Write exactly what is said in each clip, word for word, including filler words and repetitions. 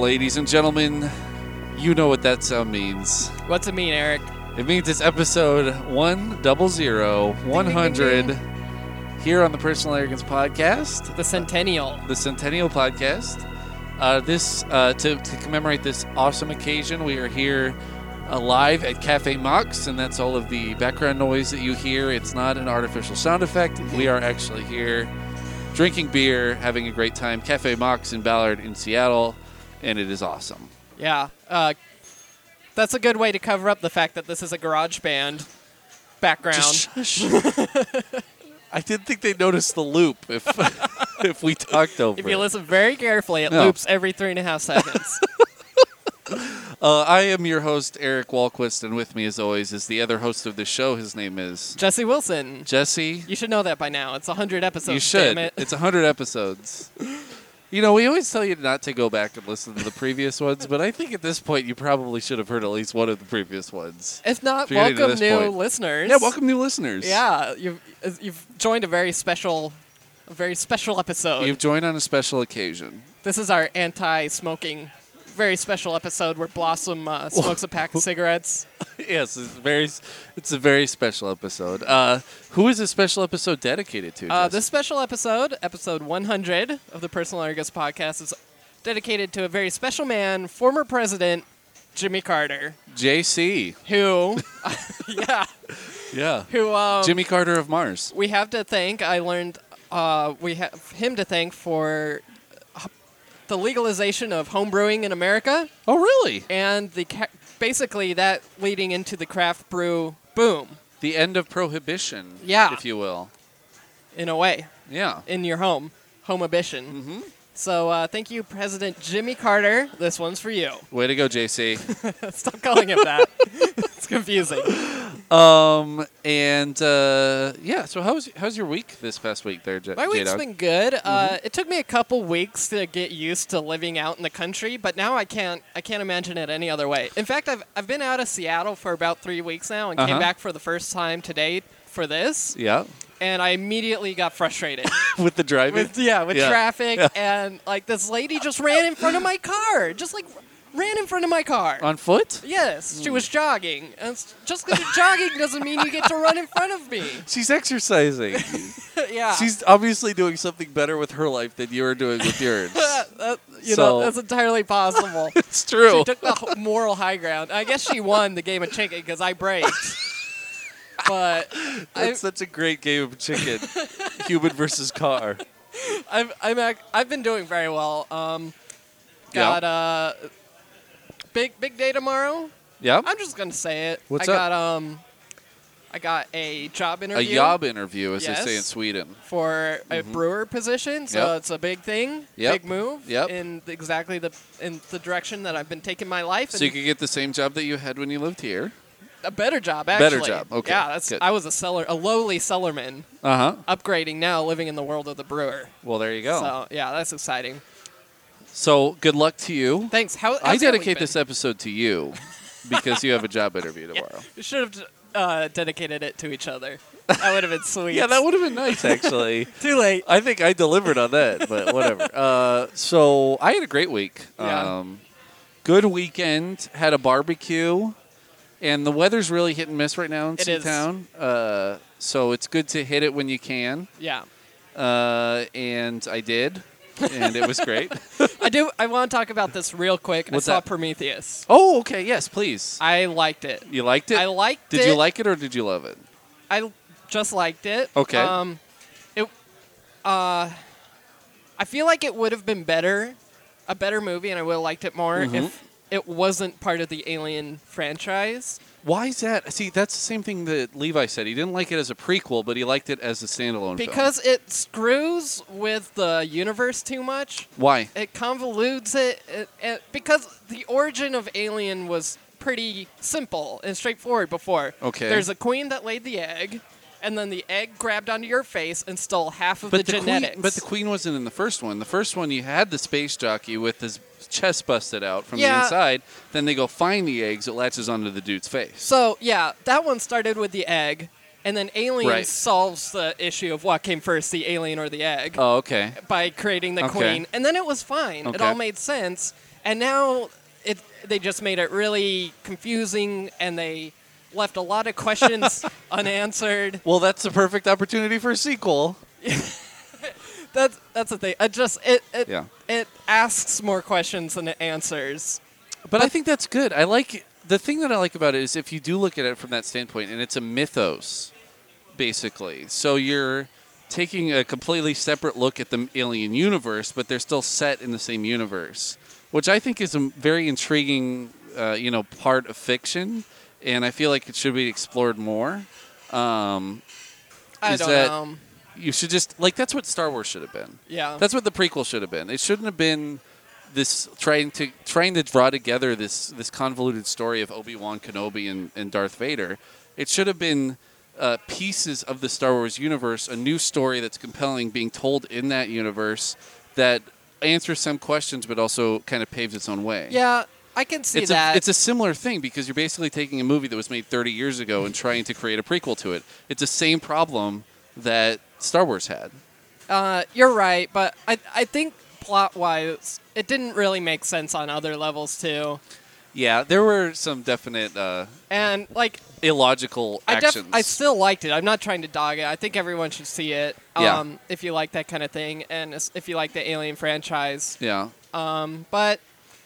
Ladies and gentlemen, you know what that sound means. What's it mean, Eric? It means it's episode one double zero one hundred Ding, ding, ding. here on the Personal Arrogance Podcast, The Centennial. the Centennial Podcast. Uh, this uh, to, to commemorate this awesome occasion, we are here uh, live at Cafe Mox, and that's all of the background noise that you hear. It's not an artificial sound effect. We are actually here drinking beer, having a great time. Cafe Mox in Ballard in Seattle, and it is awesome. Yeah. Uh, that's a good way to cover up the fact that this is a garage band background. Just shush. I didn't think they'd notice the loop if if we talked over If you it. listen very carefully, it No. loops every three and a half seconds. Uh, I am your host, Eric Walquist, and with me, as always, is the other host of the show. His name is Jesse Wilson. Jesse. You should know that by now. It's one hundred episodes, You should. damn it. It's one hundred episodes. You know, we always tell you not to go back and listen to the previous ones, but I think at this point you probably should have heard at least one of the previous ones. If not, If you're getting to welcome this new point. listeners. Yeah, welcome new listeners. Yeah, you've, you've joined a very special, a very special episode. You've joined on a special occasion. This is our anti-smoking, very special episode where Blossom uh, smokes a pack of cigarettes. Yes, it's very. It's a very special episode. Uh, who is this special episode dedicated to? Uh, Jess? this special episode, episode one hundred of the Personal Arrogance Podcast, is dedicated to a very special man, former President Jimmy Carter, J C. who, yeah, Yeah. who um, Jimmy Carter of Mars. we have to thank. I learned uh, we have him to thank for uh, the legalization of home brewing in America, Oh, really? and the ca- basically that leading into the craft brew boom, The end of prohibition. Yeah. If you will. in a way, Yeah. in your home, home-abition. Mm-hmm. So uh, thank you, President Jimmy Carter. This one's for you. Way to go, J C. Stop calling him that. It's confusing. um, and uh, yeah. So how's how's your week this past week there, J- My week's J-Dog? been good. Uh, it took me a couple weeks to get used to living out in the country, but now I can't. I can't imagine it any other way. In fact, I've I've been out of Seattle for about three weeks now, and Uh-huh. came back for the first time today for this, Yeah. and I immediately got frustrated With the driving. with yeah with Yeah. traffic, Yeah. and like this lady just ran in front of my car, just like ran in front of my car. On foot? Yes, she was jogging. And it's- just because you're jogging doesn't mean you get to run in front of me. She's exercising. Yeah. She's obviously doing something better with her life than you are doing with yours. That- you So- know, that's entirely possible. It's true. She took the h- moral high ground. I guess she won the game of chicken because I braked. But I, That's such a great game of chicken. Human versus car. I've, I'm ac- I've been doing very well. Um, Yeah. got a big big day tomorrow. Yeah. I'm just gonna say it. What's I up? got um, I got a job A interview. job interview, as they say in Yes. Sweden. for a brewer position, so Yep. it's a big thing, Yep. big move Yep. in exactly the in the direction that I've been taking my life. So and you could get the same job that you had when you lived here. a better job, actually. Better job, okay, Yeah, that's, good. I was a cellar, a lowly cellarman, Uh huh. upgrading now, living in the world of the brewer. Well, there you go. So, So yeah, that's exciting. good luck to you. Thanks. How I how's your week dedicate been? this episode to you because you have a job interview tomorrow. We should have uh, dedicated it to each other. That would have been sweet. Yeah, that would have been nice, actually. Too late. I think I delivered on that, but whatever. Uh, so I had a great week. Yeah. Um, good weekend. Had a barbecue, and the weather's really hit and miss right now in It is. Seatown. Uh, so it's good to hit it when you can. Yeah. Uh, and I did, and it was great. I do. I want to talk about this real quick. What's I saw that? Prometheus. Oh, okay. Yes, please. I liked it. You liked it? I liked did it. you like it or did you love it? I just liked it. Okay. Um, it. Uh, I feel like it would have been better, a better movie, and I would have liked it more Mhm. if it wasn't part of the Alien franchise. Why is that? See, that's the same thing that Levi said. He didn't like it as a prequel, but he liked it as a standalone film. Because it screws with the universe too much. Why? It convolutes it, it, it because the origin of Alien was pretty simple and straightforward before. Okay. There's a queen that laid the egg, and then the egg grabbed onto your face and stole half of But the, the, genetics. queen, but the queen wasn't in the first one. The first one, you had the space jockey with his chest busted out from the Yeah. inside. Then they go find the eggs. It latches onto the dude's face. So, yeah, that one started with the egg, and then Aliens Right. solves the issue of what came first, the alien or the egg, Oh, okay. by creating the Okay. queen. And then it was fine. It Okay. all made sense. And now it they just made it really confusing, and they left a lot of questions unanswered. Well, that's the perfect opportunity for a sequel. That's that's the thing. It just it it, Yeah. it asks more questions than it answers. But I think that's good. I like the thing that I like about it is if you do look at it from that standpoint, and it's a mythos, basically. So you're taking a completely separate look at the alien universe, but they're still set in the same universe, which I think is a very intriguing, uh, you know, part of fiction, and I feel like it should be explored more. Um, I Is don't that- know. you should just like that's what Star Wars should have been. Yeah. That's what the prequel should have been. It shouldn't have been this trying to trying to draw together this this convoluted story of Obi-Wan Kenobi and, and Darth Vader. It should have been uh, pieces of the Star Wars universe, a new story that's compelling being told in that universe that answers some questions but also kind of paves its own way. Yeah, I can see It's that. a, it's a similar thing because you're basically taking a movie that was made thirty years ago and trying to create a prequel to it. It's the same problem that Star Wars had. Uh, you're right, but I I think plot-wise, it didn't really make sense on other levels too. Yeah, there were some definite uh, And like, illogical I def- actions. I still liked it. I'm not trying to dog it. I think everyone should see it. Yeah. Um, if you like that kind of thing, and es- if you like the Alien franchise. yeah. Um, but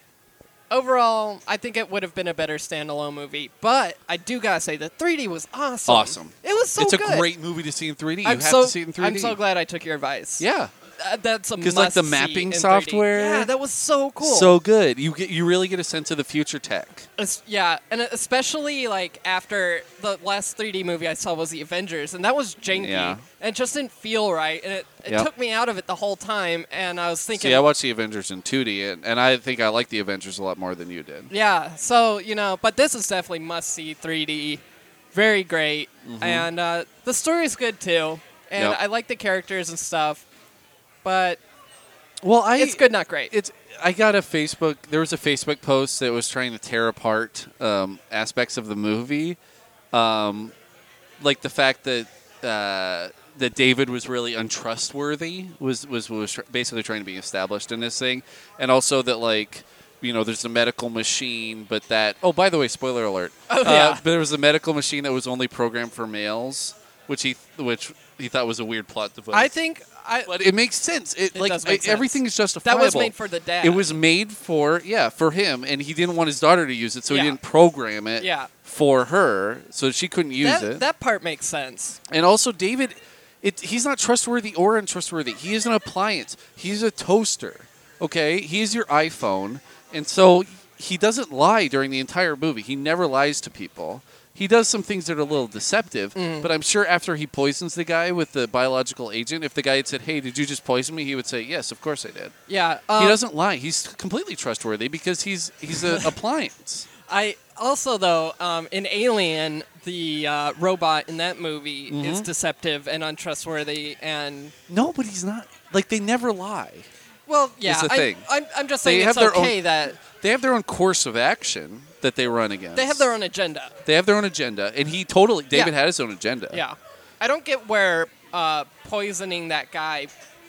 overall, I think it would have been a better standalone movie. But I do gotta say, the three D was awesome. Awesome. It was so it's a good. great movie to see in three D. You I'm have so to see it in three D. I'm so glad I took your advice. Yeah. Uh, that's a 'Cause, like, the must-see mapping in three D. software- Yeah, that was so cool. So good. You get you really get a sense of the future tech. Es- yeah, and especially like after the last three D movie I saw was the Avengers, and that was janky, Yeah. and it just didn't feel right, and it, it Yep. took me out of it the whole time. And I was thinking, See, I watched the Avengers in two D, and, and I think I like the Avengers a lot more than you did. yeah, so you know, but this is definitely must see three D, very great, and uh, the story's good too, and Mm-hmm. Yep. I like the characters and stuff, but Well, I it's good, not great. It's I got a Facebook. There was a Facebook post that was trying to tear apart um, aspects of the movie, um, like the fact that uh, that David was really untrustworthy was was was tr- basically trying to be established in this thing, and also that like you know there's a medical machine, but that oh by the way, spoiler alert. Oh, uh, yeah. but there was a medical machine that was only programmed for males, which he which he thought was a weird plot device. I think I But it makes sense. It, It like does make it- everything sense. is justifiable. that was made for the dad. It was made for yeah for him, and he didn't want his daughter to use it, so Yeah. he didn't program it Yeah. for her, so she couldn't use that, it. that part makes sense. and also, David, it, he's not trustworthy or untrustworthy. He is an appliance. He's a toaster. Okay, he is your iPhone, and so he doesn't lie during the entire movie. He never lies to people. He does some things that are a little deceptive, Mm. but I'm sure after he poisons the guy with the biological agent, if the guy had said, "Hey, did you just poison me?" he would say, "Yes, of course I did." Yeah, um, He doesn't lie. He's completely trustworthy because he's he's an appliance. I also though um, in Alien, the uh, robot in that movie Mm-hmm. is deceptive and untrustworthy, and No, but he's not. Like they never lie. well, yeah, the I, thing. I'm, I'm just They saying have it's their own- okay that They have their own course of action that they run against. they have their own agenda. They have their own agenda, and he totally David Yeah. had his own agenda. Yeah, I don't get where uh, poisoning that guy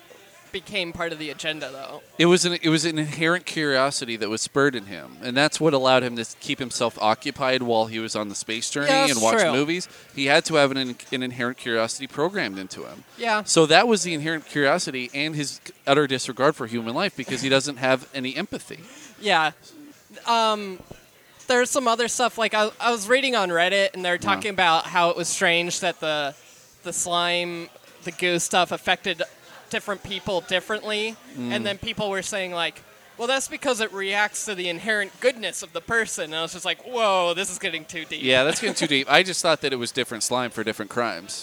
became part of the agenda though. It was an it was an inherent curiosity that was spurred in him, and that's what allowed him to keep himself occupied while he was on the space journey Yeah, and that's watch true. movies. He had to have an, an inherent curiosity programmed into him. Yeah, So that was the inherent curiosity and his utter disregard for human life because he doesn't have any empathy. yeah. Um, there's some other stuff like I, I was reading on Reddit, and they're talking about how it was strange that the the slime, the goo stuff affected different people differently, Mm. and then people were saying like, well, that's because it reacts to the inherent goodness of the person. And I was just like, whoa, this is getting too deep. Yeah, that's getting too deep. I just thought that it was different slime for different crimes.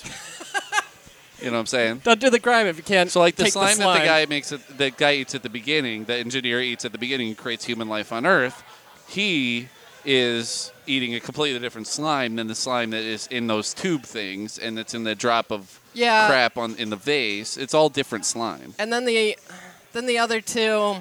You know what I'm saying? Don't do the crime if you can't. So like the take slime, the that slime the guy makes, it, the guy eats at the beginning, the engineer eats at the beginning, and creates human life on Earth. He is eating a completely different slime than the slime that is in those tube things, and it's in the drop of Yeah. crap on in the vase. It's all different slime. And then the, then the other two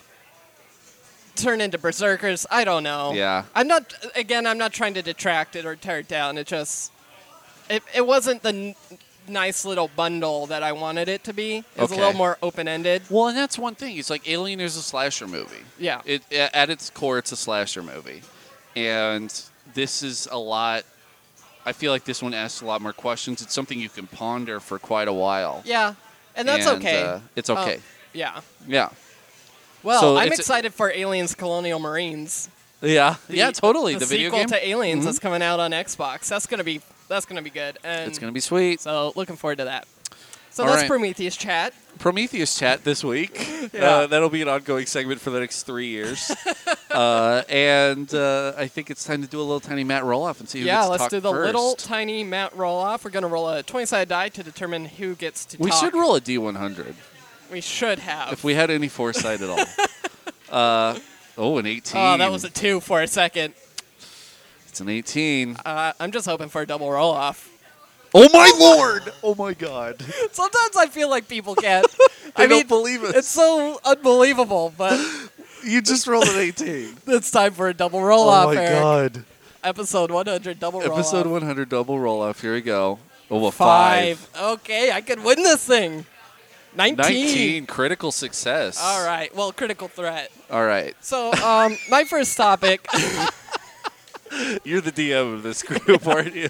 turn into berserkers. I don't know. Yeah. I'm not. Again, I'm not trying to detract it or tear it down. It just. it, it wasn't the n- nice little bundle that I wanted it to be. It was Okay. a little more open-ended. Well, and that's one thing. It's like Alien is a slasher movie. Yeah. It at its core, it's a slasher movie, and this is a lot. I feel like this one asks a lot more questions. It's something you can ponder for quite a while. Yeah, and that's And, okay. uh, it's okay. Um, yeah. Yeah. Well, So I'm it's- excited for Aliens Colonial Marines. Yeah. The- yeah. Totally. The, The, video sequel game. to Aliens Mhm. that's coming out on Xbox. That's gonna be that's gonna be good. And It's gonna be sweet. so looking forward to that. So All that's right. Prometheus chat. Prometheus chat this week. Yeah. Uh, that'll be an ongoing segment for the next three years. uh, and uh, I think it's time to do a little tiny Matt roll off and see who Yeah, gets to let's talk do the first. little tiny Matt roll off. We're gonna roll a twenty-sided die to determine who gets to We talk. should roll a D one hundred We should have. if we had any foresight at all. uh, oh, an eighteen. Oh, that was a two for a second. It's an eighteen. Uh, I'm just hoping for a double roll off. Oh my lord! Oh my god! Sometimes I feel like people can't. I I mean, don't believe it. it's so unbelievable, but You just rolled an eighteen. it's time for a double roll Oh off. my Eric. god! Episode one hundred double roll Episode off. one hundred double roll off. Here we go. Oh, a five. Five. Okay, I could win this thing. Nineteen. nineteen. Critical success. All right. Well, critical threat. All right. So, um, my first topic. You're the D M of this group, aren't you?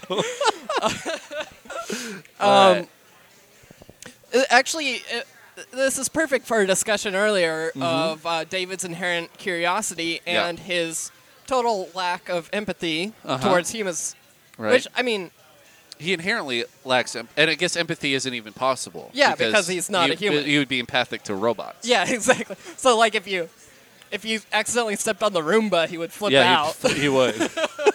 Um, Alright. uh, actually, uh, this is perfect for a discussion earlier Mm-hmm. of uh, David's inherent curiosity Yeah. and his total lack of empathy Uh-huh. towards humans. Right. Which, I mean, He inherently lacks, em- and I guess empathy isn't even possible. Yeah, because he's not you, a human. You would be empathic to robots. yeah, exactly. So, like, if you if you accidentally stepped on the Roomba, he would flip yeah, out. he, he would.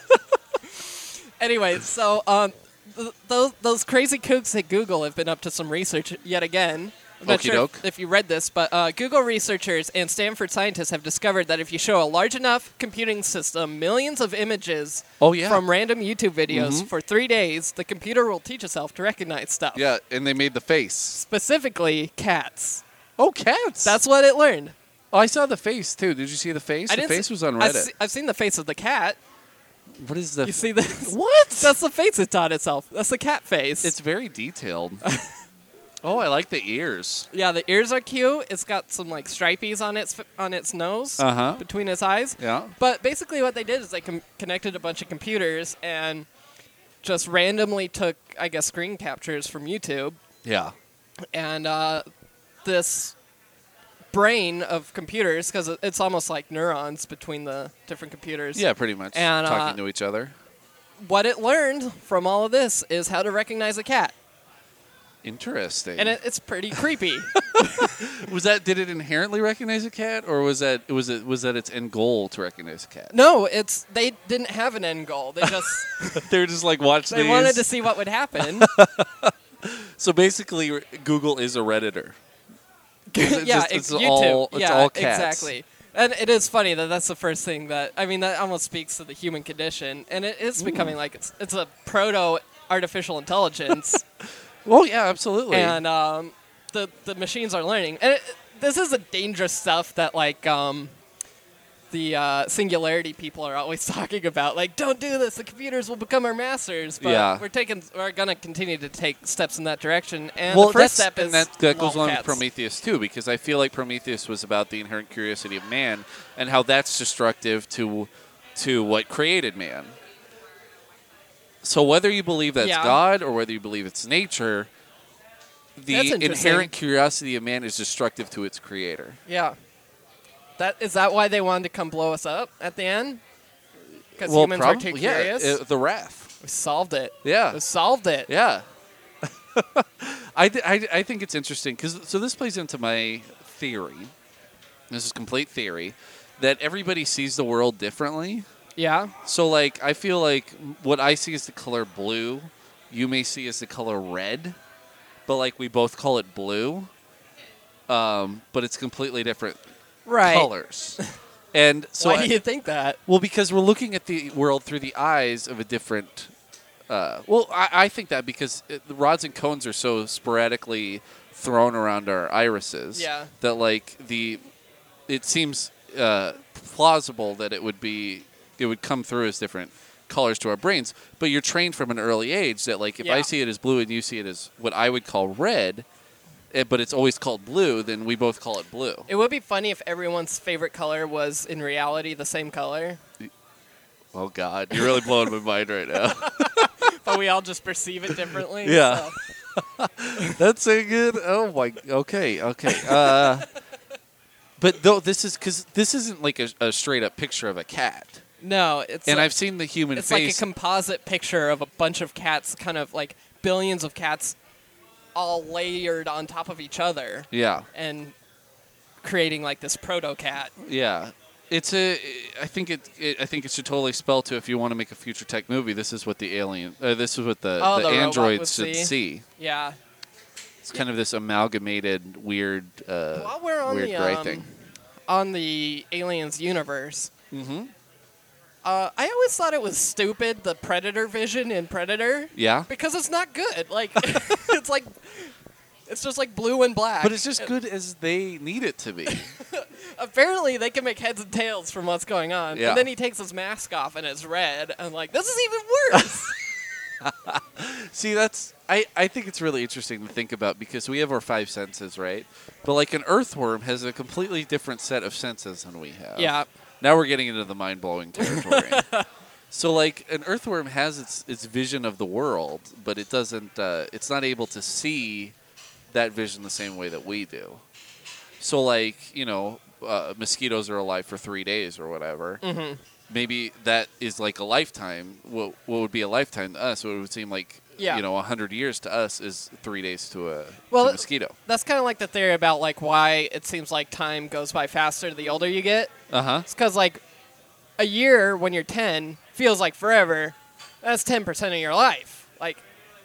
Anyway, so um, th- those those crazy kooks at Google have been up to some research yet again. I'm not Okie sure doke. if, if you read this, but uh, Google researchers and Stanford scientists have discovered that if you show a large enough computing system millions of images Oh, yeah. from random YouTube videos Mhm. for three days, the computer will teach itself to recognize stuff. Yeah, and they made the face. Specifically, cats. Oh, cats. That's what it learned. Oh, I saw the face too. Did you see the face? I the didn't face see- was on I Reddit. see- I've seen the face of the cat. What is the? You see this? What? That's the face it taught itself. That's the cat face. It's very detailed. Oh, I like the ears. Yeah, the ears are cute. It's got some like stripies on its on its nose Uh huh. between its eyes. Yeah. But basically, what they did is they com- connected a bunch of computers and just randomly took, I guess, screen captures from YouTube, Yeah. and uh, this brain of computers, because it's almost like neurons between the different computers. Yeah, pretty much. And, uh, talking to each other. What it learned from all of this is how to recognize a cat, Interesting. and it, it's pretty creepy. was that? Did it inherently recognize a cat, or was that was it was that its end goal to recognize a cat? No, it's they didn't have an end goal. They just They're just like watch they these. wanted to see what would happen. So basically, Google is a redditor. It's yeah, just- it's, it's YouTube. all- it's yeah, all cats. exactly. And it is funny that that's the first thing that I mean that almost speaks to the human condition, and it is becoming like it's it's a proto artificial intelligence, Well, yeah, absolutely. and um, the the machines are learning. And it, this is a dangerous stuff that like um, the uh, singularity people are always talking about. Like, don't do this; the computers will become our masters. But Yeah. we're taking we're gonna continue to take steps in that direction. And well, the first that's- step is and that, that goes along with lolcats. Prometheus too, because I feel like Prometheus was about the inherent curiosity of man and how that's destructive to to what created man. So whether you believe that's Yeah. God or whether you believe it's nature, the That's interesting. inherent curiosity of man is destructive to its creator. Yeah. That is that why they wanted to come blow us up at the end? Because well, humans probably, were too yeah, curious. uh, the wrath. we solved it. Yeah. We solved it. Yeah. I, th- I, I think it's interesting because so this plays into my theory. This is complete theory that everybody sees the world differently. Yeah. So like I feel like what I see as the color blue, you may see as the color red, but like we both call it blue. Um, but it's completely different Right. colors. And so why I- do you think that? well, because we're looking at the world through the eyes of a different. Uh, well, I, I think that because it, the rods and cones are so sporadically thrown around our irises Yeah. that, like the, it seems uh, plausible that it would be, it would come through as different colors to our brains, but you're trained from an early age that, like, if Yeah. I see it as blue and you see it as what I would call red, it, but it's always called blue, then we both call it blue. It would be funny if everyone's favorite color was in reality the same color, Oh, God. You're really blowing my mind right now. but we all just perceive it differently. Yeah. so. That's a good. Oh, my. Okay. Okay. Uh, but, though, this is because this isn't like a, a straight up picture of a cat. No, it's And like, I've seen the human it's like a face. composite picture of a bunch of cats, kind of like billions of cats all layered on top of each other yeah. and creating like this proto cat. Yeah. It's a. I think it, it. I think it should totally spell to if you want to make a future tech movie. This is what the alien. Uh, this is what the, Oh, the, the robot androids would should see. see. Yeah. It's kind of this amalgamated weird. Uh, While we're on weird the gray um, thing. on the aliens universe, Mm-hmm. uh, I always thought it was stupid the Predator vision in Predator Yeah. because it's not good. Like it's like it's just like blue and black. But it's just good as they need it to be. Apparently, they can make heads and tails from what's going on. Yeah. And then he takes his mask off and it's red. And I'm like, this is even worse. See, that's I, I think it's really interesting to think about because we have our five senses, right? But like an earthworm has a completely different set of senses than we have. Yeah. Now we're getting into the mind-blowing territory. So like an earthworm has its its vision of the world, but it doesn't uh, it's not able to see that vision the same way that we do. So like, you know, uh, mosquitoes are alive for three days or whatever. Mm-hmm. Maybe that is like a lifetime. What, what would be a lifetime to us? What would seem like, Yeah. you know, a hundred years to us is three days to a, Well, to a mosquito. That's kind of like the theory about like why it seems like time goes by faster the older you get. Uh-huh. It's because like a year when you're ten feels like forever. That's ten percent of your life. Like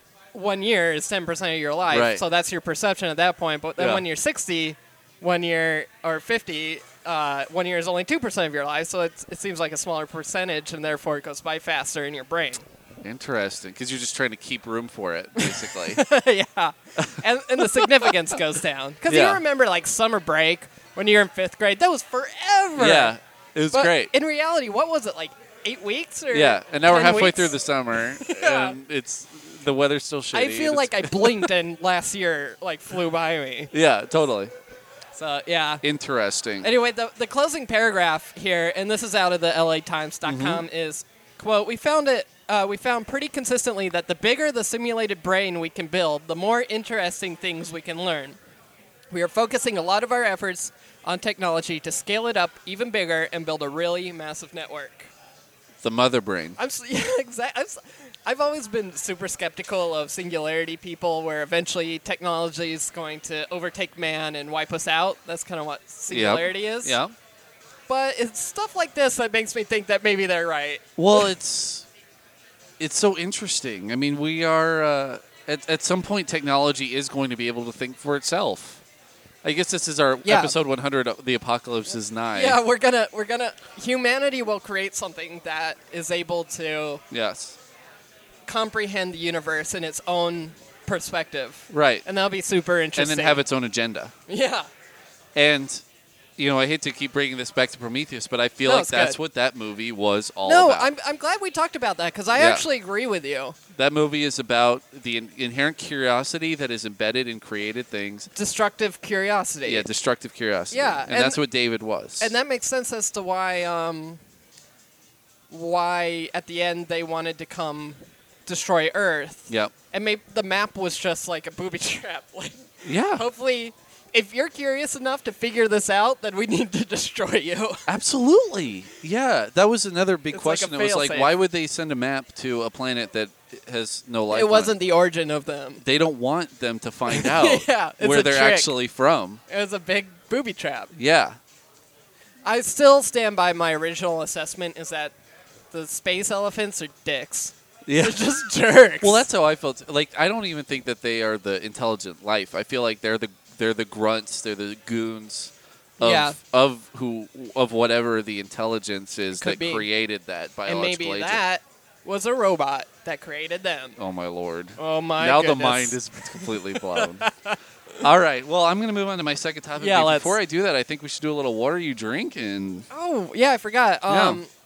one year is ten percent of your life. Right. So that's your perception at that point. But then Yeah. when you're sixty, one year or fifty, uh, one year is only two percent of your life. So it's, it seems like a smaller percentage, and therefore it goes by faster in your brain. Interesting, because you're just trying to keep room for it, basically. Yeah. And, and the significance goes down. Because Yeah. you remember like summer break when you're in fifth grade. That was forever. Yeah, it was But great. in reality, what was it, like eight weeks? Or Yeah, and now we're ten halfway weeks? through the summer, and it's the weather's still shitty. I feel and like I it's- blinked and last year like flew by me. Yeah, totally. So yeah. Interesting. Anyway, the the closing paragraph here, and this is out of the L A Times dot com, Mm-hmm. is quote: "We found it. Uh, we found pretty consistently that the bigger the simulated brain we can build, the more interesting things we can learn. We are focusing a lot of our efforts on technology to scale it up even bigger and build a really massive network." The mother brain. I'm s- yeah, exactly. I've always been super skeptical of singularity people, where eventually technology is going to overtake man and wipe us out. That's kind of what singularity is. Yeah. But it's stuff like this that makes me think that maybe they're right. Well, it's it's so interesting. I mean, we are uh, at at some point technology is going to be able to think for itself. I guess this is our Yeah. episode one hundred. The apocalypse is nigh. Yeah, we're gonna we're gonna humanity will create something that is able to Yes. comprehend the universe in its own perspective, Right. and that'll be super And interesting. then have its own agenda. yeah. And you know, I hate to keep bringing this back to Prometheus, but I feel No, like it's that's good. what that movie was all No, about. I'm I'm glad we talked about that because I Yeah. actually agree with you. That movie is about the in- inherent curiosity that is embedded in created things. Destructive curiosity. Yeah, destructive curiosity. Yeah, and, and- that's what David was. And that makes sense as to why um, why at the end they wanted to come destroy Earth. Yep. And maybe the map was just like a booby trap. Like, Yeah. hopefully, if you're curious enough to figure this out, then we need to destroy you. Absolutely. Yeah, that was another big It's like a question. it was like, fail-safe. why would they send a map to a planet that has no life? It on wasn't the origin of them. They don't want them to find out Yeah, it's where a they're trick. actually from. It was a big booby trap. Yeah. I still stand by my original assessment is that the space elephants are dicks. Yeah. They're just jerks. Well, that's how I felt. Like, I don't even think that they are the intelligent life. I feel like they're the they're the grunts, they're the goons of Yeah. of who of whatever the intelligence is Could that be. created that and biological maybe agent. that was a robot that created them. Oh my lord. Oh my now goodness. the mind is completely blown. All right. Well, I'm going to move on to my second topic. Yeah, But let's- Before I do that, I think we should do a little what are you drinking? Oh, yeah, I forgot. Yeah. Um,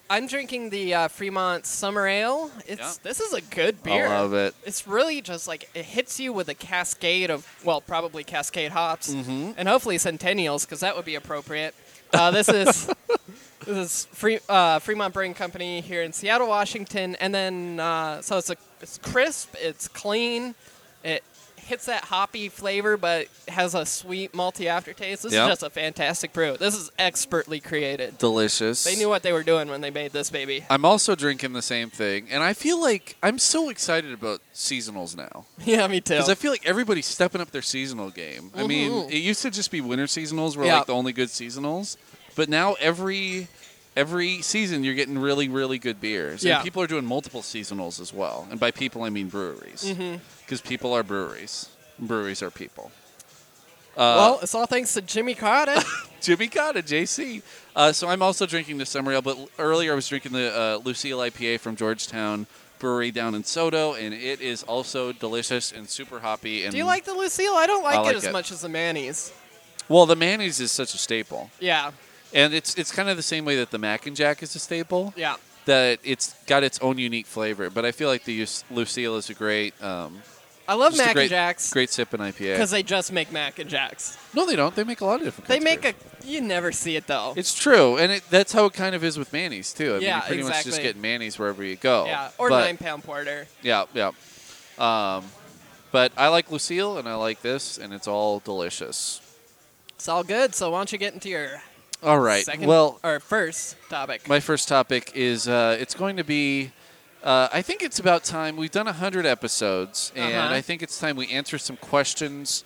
I'm drinking the uh, Fremont Summer Ale. It's Yeah. This is a good beer. I love it. It's really just like it hits you with a cascade of, well, probably Cascade hops, Mm-hmm. and hopefully Centennials, because that would be appropriate. Uh, this is this is Free, uh, Fremont Brewing Company here in Seattle, Washington, and then uh, so it's a it's crisp, it's clean, it hits that hoppy flavor, but has a sweet malty aftertaste. This Yep. is just a fantastic brew. This is expertly created. Delicious. They knew what they were doing when they made this baby. I'm also drinking the same thing, and I feel like I'm so excited about seasonals now. Yeah, me too. Because I feel like everybody's stepping up their seasonal game. I mean, Mhm. it used to just be winter seasonals were Yeah. like the only good seasonals, but now every every season you're getting really, really good beers. Yeah. And people are doing multiple seasonals as well. And by people, I mean breweries. Mhm. Because people are breweries. Breweries are people. Uh, Well, it's all thanks to Jimmy Carter. Jimmy Cotta, J C. Uh, so I'm also drinking the summer ale, but l- earlier I was drinking the uh, Lucille I P A from Georgetown Brewery down in Soto, and it is also delicious and super hoppy. And Do you like the Lucille? I don't like, I like it as it. much as the Mayonnaise. Well, the mayonnaise is such a staple, Yeah, and it's it's kind of the same way that the Mac and Jack is a staple. yeah. That it's got its own unique flavor, but I feel like the Us- Lucille is a great, um, I love just a Mac great, and Jacks great sipping I P A. because they just make Mac and Jacks. No, they don't. They make a lot of different. They kinds of make beers. a. You never see it though. It's true, and it, that's how it kind of is with mayonnaise too. I mean, Yeah, you pretty much just exactly. get mayonnaise wherever you go. yeah, or But- nine pound porter. Yeah, yeah. Um, but I like Lucille, and I like this, and it's all delicious. It's all good. So why don't you get into your All right. second Well, or first topic? my first topic is uh, it's going to be. Uh, I think it's about time. We've done one hundred episodes, and Uh-huh. I think it's time we answer some questions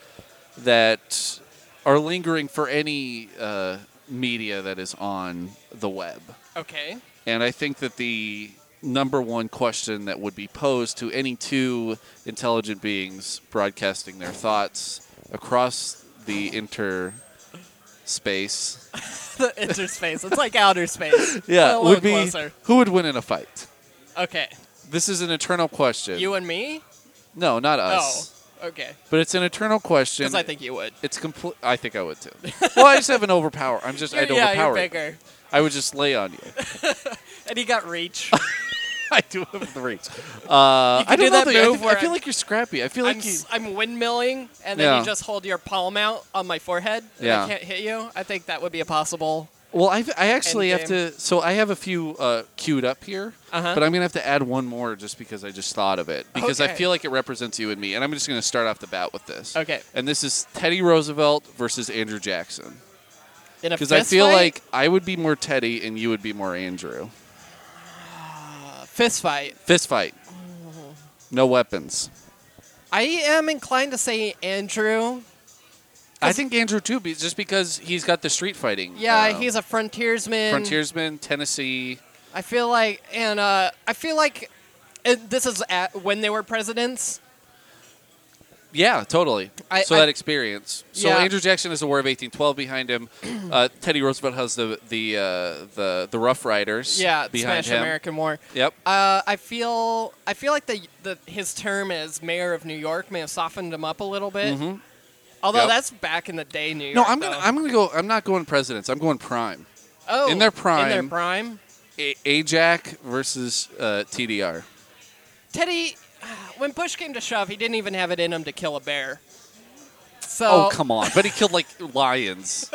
that are lingering for any uh, media that is on the web. Okay. And I think that the number one question that would be posed to any two intelligent beings broadcasting their thoughts across the inter space, The interspace. It's like outer space. yeah, A little would be closer. who would win in a fight? Okay. This is an eternal question. You and me? no, not us. Oh. Okay. But it's an eternal question. Because I think you would. it's complete. I think I would too. Well, I just have an overpower. I'm just. I'd yeah, overpower you're you. bigger. I would just lay on you. And you got reach. I do have the reach. Uh, You can I don't do know. that though. I, move think- where I feel I'm- like you're scrappy. I feel I'm, like you. s- I'm windmilling, and then Yeah. you just hold your palm out on my forehead, and Yeah. I can't hit you. I think that would be a possible. Well, I I actually have Endgame. to. So I have a few uh, queued up here, Uh-huh. but I'm gonna have to add one more just because I just thought of it because I Okay. feel like it represents you and me, and I'm just gonna start off the bat with this. Okay. And this is Teddy Roosevelt versus Andrew Jackson In a because I fist feel fight? like I would be more Teddy and you would be more Andrew. A fist fight. Fist fight. No weapons. I am inclined to say Andrew. I think Andrew too, be- just because he's got the street fighting. Yeah, uh, he's a frontiersman. frontiersman, Tennessee. I feel like, and uh, I feel like it, this is at, when they were presidents. Yeah, totally. I- so I- that experience. So Yeah. Andrew Jackson has the War of eighteen twelve behind him. Uh, Teddy Roosevelt has the the uh, the the Rough Riders. Yeah, behind Spanish him. American War. Yep. Uh, I feel I feel like the, the his term as mayor of New York may have softened him up a little bit. Mhm. Although Yep. that's back in the day, New York. No, I'm gonna though. I'm gonna go. I'm not going presidents. I'm going prime. oh in their in their prime. prime. A- Ajax versus uh, T D R. Teddy, when push came to shove, he didn't even have it in him to kill a bear. So Oh come on! But he killed like lions.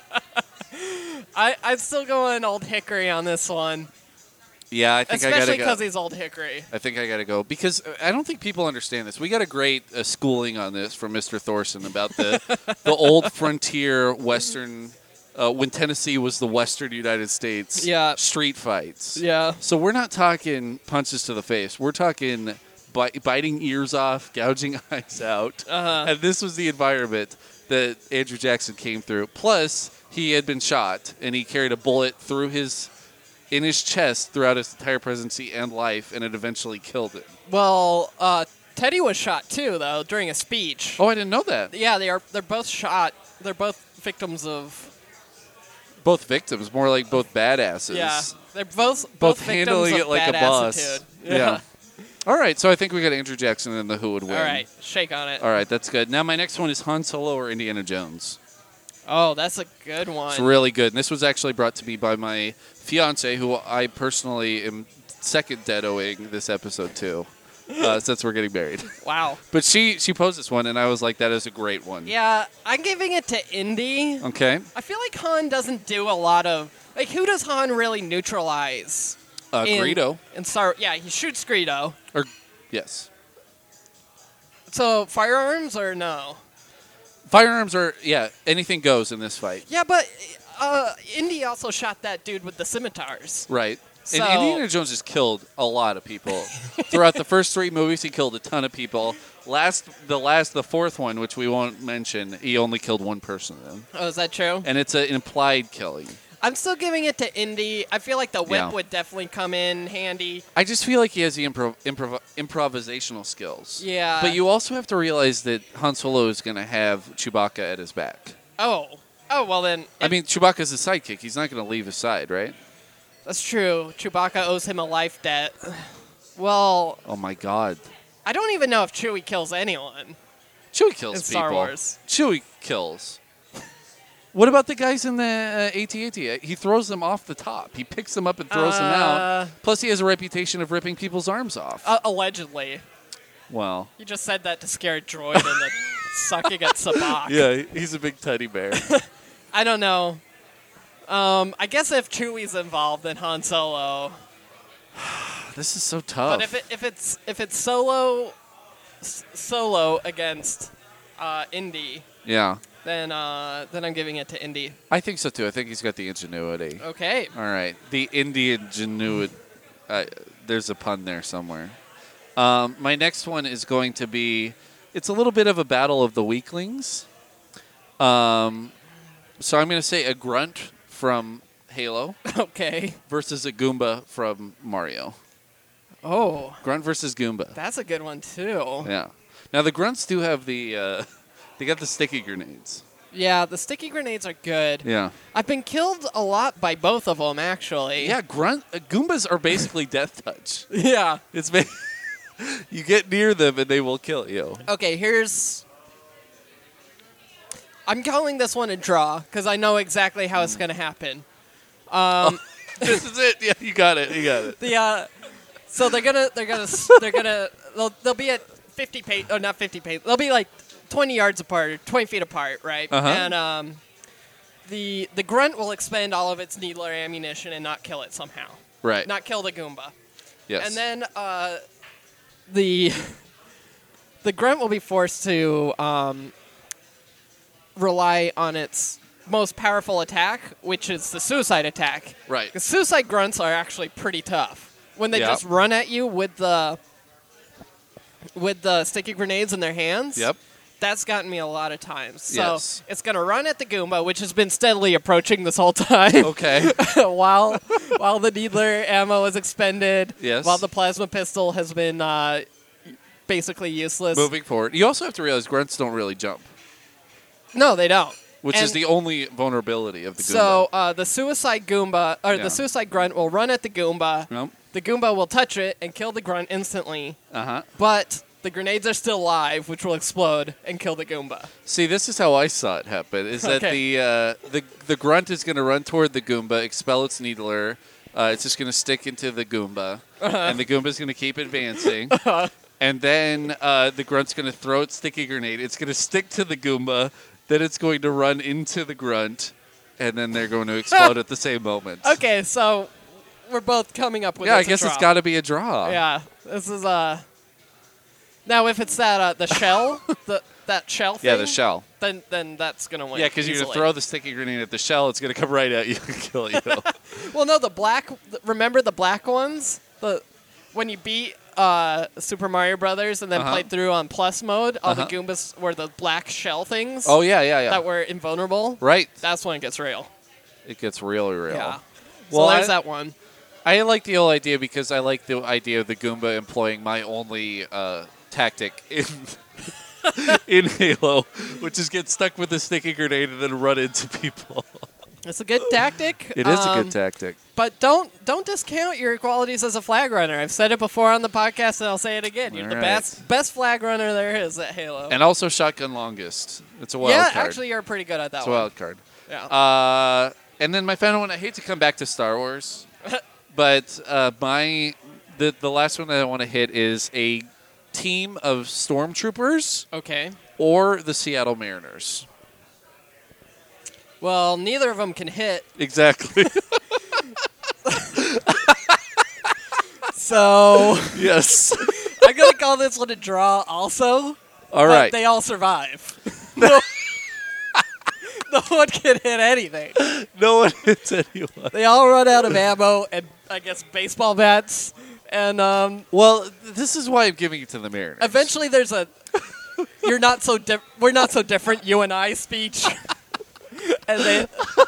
I, I'm still going Old Hickory on this one, Yeah, I think I especially gotta because go. he's Old Hickory. I think I gotta go because uh, I don't think people understand this. We got a great uh, schooling on this from Mister Thorson about the the old frontier Western. Uh, when Tennessee was the Western United States, Yeah. street fights. Yeah. So we're not talking punches to the face. We're talking bi- biting ears off, gouging eyes out. Uh-huh. And this was the environment that Andrew Jackson came through. Plus, he had been shot, and he carried a bullet through his in his chest throughout his entire presidency and life, and it eventually killed him. Well, uh, Teddy was shot too, though, during a speech. Oh, I didn't know that. Yeah, they are. They're both shot. They're both victims of. Both victims, more like both badasses. Yeah, they're both Both both, victims handling of it like bad a boss. attitude. Yeah. All right, so I think we got Andrew Jackson and the Who would win. All right, shake on it. All right, that's good. Now my next one is Han Solo or Indiana Jones. Oh, that's a good one. It's really good. And this was actually brought to me by my fiance, who I personally am second deadoing this episode to, uh, since we're getting married. Wow. But she she posed this one, and I was like, that is a great one. Yeah, I'm giving it to Indy. Okay. I feel like Han doesn't do a lot of like. Who does Han really neutralize? Uh, in, Greedo. In Star, yeah, he shoots Greedo. Or yes. So firearms or no? Firearms are yeah. Anything goes in this fight. Yeah, but uh, Indy also shot that dude with the scimitars. Right. So, and Indiana Jones has killed a lot of people throughout the first three movies. He killed a ton of people. Last, the last, the fourth one, which we won't mention, he only killed one person in. Oh, is that true? And it's an implied killing. I'm still giving it to Indy. I feel like the whip Yeah. would definitely come in handy. I just feel like he has the improv, improv, improvisational skills. Yeah. But you also have to realize that Han Solo is going to have Chewbacca at his back. Oh. Oh, well then. I mean, Chewbacca's his sidekick. He's not going to leave his side, right? That's true. Chewbacca owes him a life debt. Well, Oh my God. I don't even know if Chewie kills anyone Chewie kills in people. Star Wars. Chewie kills. What about the guys in the uh, A T A T? He throws them off the top. He picks them up and throws them Uh, out. Plus, he has a reputation of ripping people's arms off. Uh, allegedly. Well, You just said that to scare Droid into sucking at Sabak. yeah, he's a big teddy bear. I don't know. Um, I guess if Chewie's involved, then Han Solo. This is so tough. But if it, if it's if it's Solo, s- Solo against uh, Indy, yeah, then uh, then I'm giving it to Indy. I think so too. I think he's got the ingenuity. Okay. All right, the Indian ingenuity. Uh, there's a pun there somewhere. Um, my next one is going to be. It's a little bit of a battle of the weaklings. Um, so I'm going to say a grunt from Halo Okay. versus a Goomba from Mario. Oh, Grunt versus Goomba. that's a good one too. Yeah. Now the grunts do have the. Uh, they got the sticky grenades. Yeah, the sticky grenades are good. Yeah. I've been killed a lot by both of them, actually. Yeah. Grunt uh, Goombas are basically death touch. Yeah. It's ba- you get near them and they will kill you. Okay, here's. I'm calling this one a draw because I know exactly how it's going to happen. Um, This is it. Yeah, you got it. You got it. the uh, so they're gonna they're gonna they're gonna they'll, they'll be at fifty pace oh not fifty pace they'll be like twenty yards apart or twenty feet apart, right? Uh-huh. And um, the the grunt will expend all of its needler ammunition and not kill it somehow, Right. not kill the Goomba. yes. And then uh, the the grunt will be forced to um, rely on its most powerful attack, which is the suicide attack. Right. Because suicide grunts are actually pretty tough when they Yep. just run at you with the with the sticky grenades in their hands. Yep. That's gotten me a lot of times. So Yes. it's gonna run at the Goomba, which has been steadily approaching this whole time. Okay. while while the needler ammo is expended, Yes. while the plasma pistol has been uh, basically useless. Moving forward, you also have to realize grunts don't really jump, No, they don't. which And is the only vulnerability of the Goomba. So uh, the suicide Goomba or Yeah. the suicide grunt will run at the Goomba. Nope. The Goomba will touch it and kill the grunt instantly, Uh huh. but the grenades are still live, which will explode and kill the Goomba. See, this is how I saw it happen. Is that Okay. the uh, the the grunt is going to run toward the Goomba, expel its needler. Uh, it's just going to stick into the Goomba, and the Goomba is going to keep advancing. And then uh, the grunt's going to throw its sticky grenade. It's going to stick to the Goomba. Then it's going to run into the grunt, and then they're going to explode at the same moment. Okay, so we're both coming up with Yeah, I it's a guess it's draw. got to be a draw. Yeah, this is uh. Now, if it's that uh, the shell, the that shell thing, Yeah, the shell. then then that's gonna win. Yeah, because you're going to easily. throw the sticky grenade at the shell. It's going to come right at you and kill you. Well, no, the black. Remember the black ones? The when you beat uh, Super Mario Brothers and then Uh-huh. played through on Plus mode, all Uh-huh. the Goombas were the black shell things Oh, yeah, yeah, yeah. that were invulnerable. Right. That's when it gets real. It gets really real. Yeah. Well, so there's I- that one. I like the whole idea because I like the idea of the Goomba employing my only uh, tactic in in Halo, which is get stuck with a sticky grenade and then run into people. It's a good tactic. It is um, a good tactic. But don't don't discount your qualities as a flag runner. I've said it before on the podcast, and I'll say it again. You're All the right. best best flag runner there is at Halo. And also shotgun longest. It's a wild yeah, card. actually, you're pretty good at that it's a one. wild card. Yeah. Uh, and then my final one, I hate to come back to Star Wars, but uh, my the, the last one that I want to hit is a team of stormtroopers Okay. or the Seattle Mariners. Well, neither of them can hit. Exactly. So Yes. I'm going to call this one a draw also. All but right. they all survive. no, no one can hit anything. No one hits anyone. They all run out of ammo and, I guess, baseball bats. And um, Well, this is why I'm giving it to the Mariners. eventually there's a you're not so di- we're not so different, you and I speech. And they,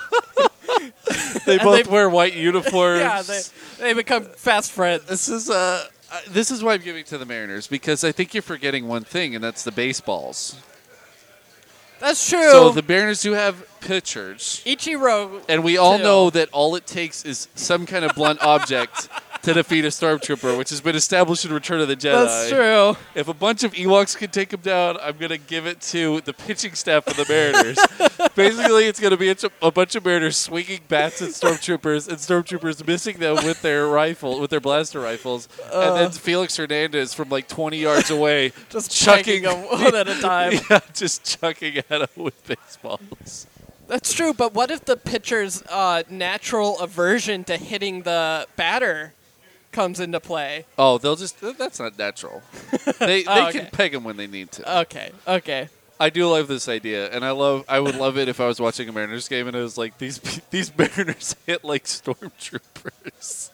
they and both they- wear white uniforms. yeah, they, they become fast friends. This is uh, uh, this is why I'm giving it to the Mariners, because I think you're forgetting one thing, and that's the baseballs. That's true. So the Mariners do have pitchers, Ichiro. and we all too. know that all it takes is some kind of blunt object to defeat a stormtrooper, which has been established in Return of the Jedi. That's true. If a bunch of Ewoks can take him down, I'm going to give it to the pitching staff of the Mariners. Basically, it's going to be a, a bunch of Mariners swinging bats at stormtroopers, and stormtroopers missing them with their rifle, with their blaster rifles, Uh, and then Felix Hernandez from like twenty yards away, Just chucking chucking them one at a time. yeah, just chucking at them with baseballs. That's true, but what if the pitcher's uh, natural aversion to hitting the batter comes into play? Oh, they'll just, that's not natural. They, they Oh, okay. can peg them when they need to. Okay, okay. I do love this idea, and I love. I would love it if I was watching a Mariners game and it was like these these Mariners hit like stormtroopers.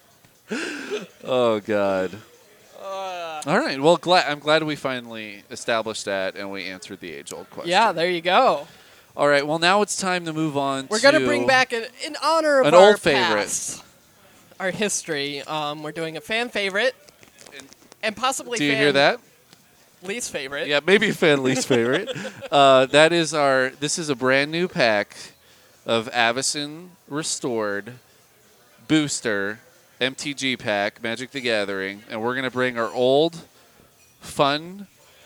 Oh God! Uh, All right. Well, glad I'm glad we finally established that and we answered the age-old question. yeah, there you go. All right. Well, now it's time to move on. We're to gonna bring back an, in honor of an our old favorite. past, our history. Um, we're doing a fan favorite, And- and possibly Do you fan hear that? least favorite. Yeah, maybe fan least favorite. Uh, that is our. This is a brand new pack of Avacyn Restored Booster M T G pack, Magic the Gathering, and we're gonna bring our old, fun,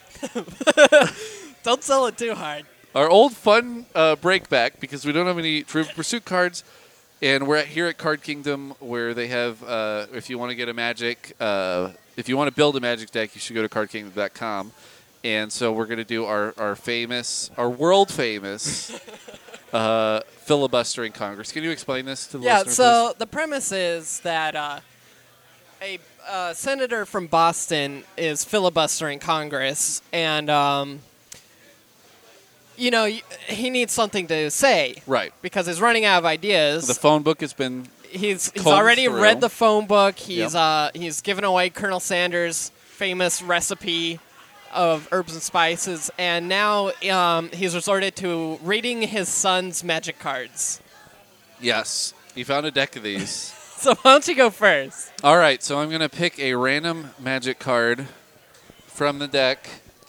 Don't sell it too hard. our old fun uh, break back because we don't have any Trivial Pursuit cards, and we're at, here at Card Kingdom where they have. Uh, if you want to get a Magic, uh, if you want to build a Magic deck, you should go to card kingdom dot com. And so we're going to do our, our famous, our world famous uh, filibustering Congress. Can you explain this to the Yeah, listener, so the premise is that uh, a uh, senator from Boston is filibustering Congress, and, um, you know, y- he needs something to say please? Right. because he's running out of ideas. The phone book has been. he's he's combed already through. read the phone book. He's Yep. uh, he's given away Colonel Sanders' famous recipe of herbs and spices, and now um, he's resorted to reading his son's magic cards. Yes. He found a deck of these. So why don't you go first? All right, so I'm going to pick a random Magic card from the deck.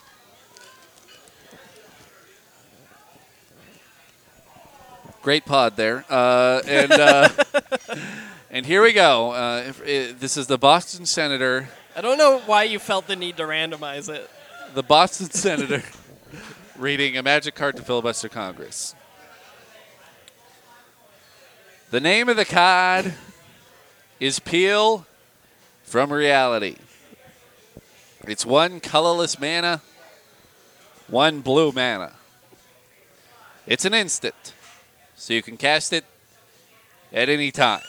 Great pod there. Uh, and uh, and here we go. Uh, if, uh, this is the Boston Senator. I don't know why you felt the need to randomize it. The Boston Senator reading a Magic card to filibuster Congress. The name of the card is Peel from Reality. It's one colorless mana, one blue mana. It's an instant, so you can cast it at any time.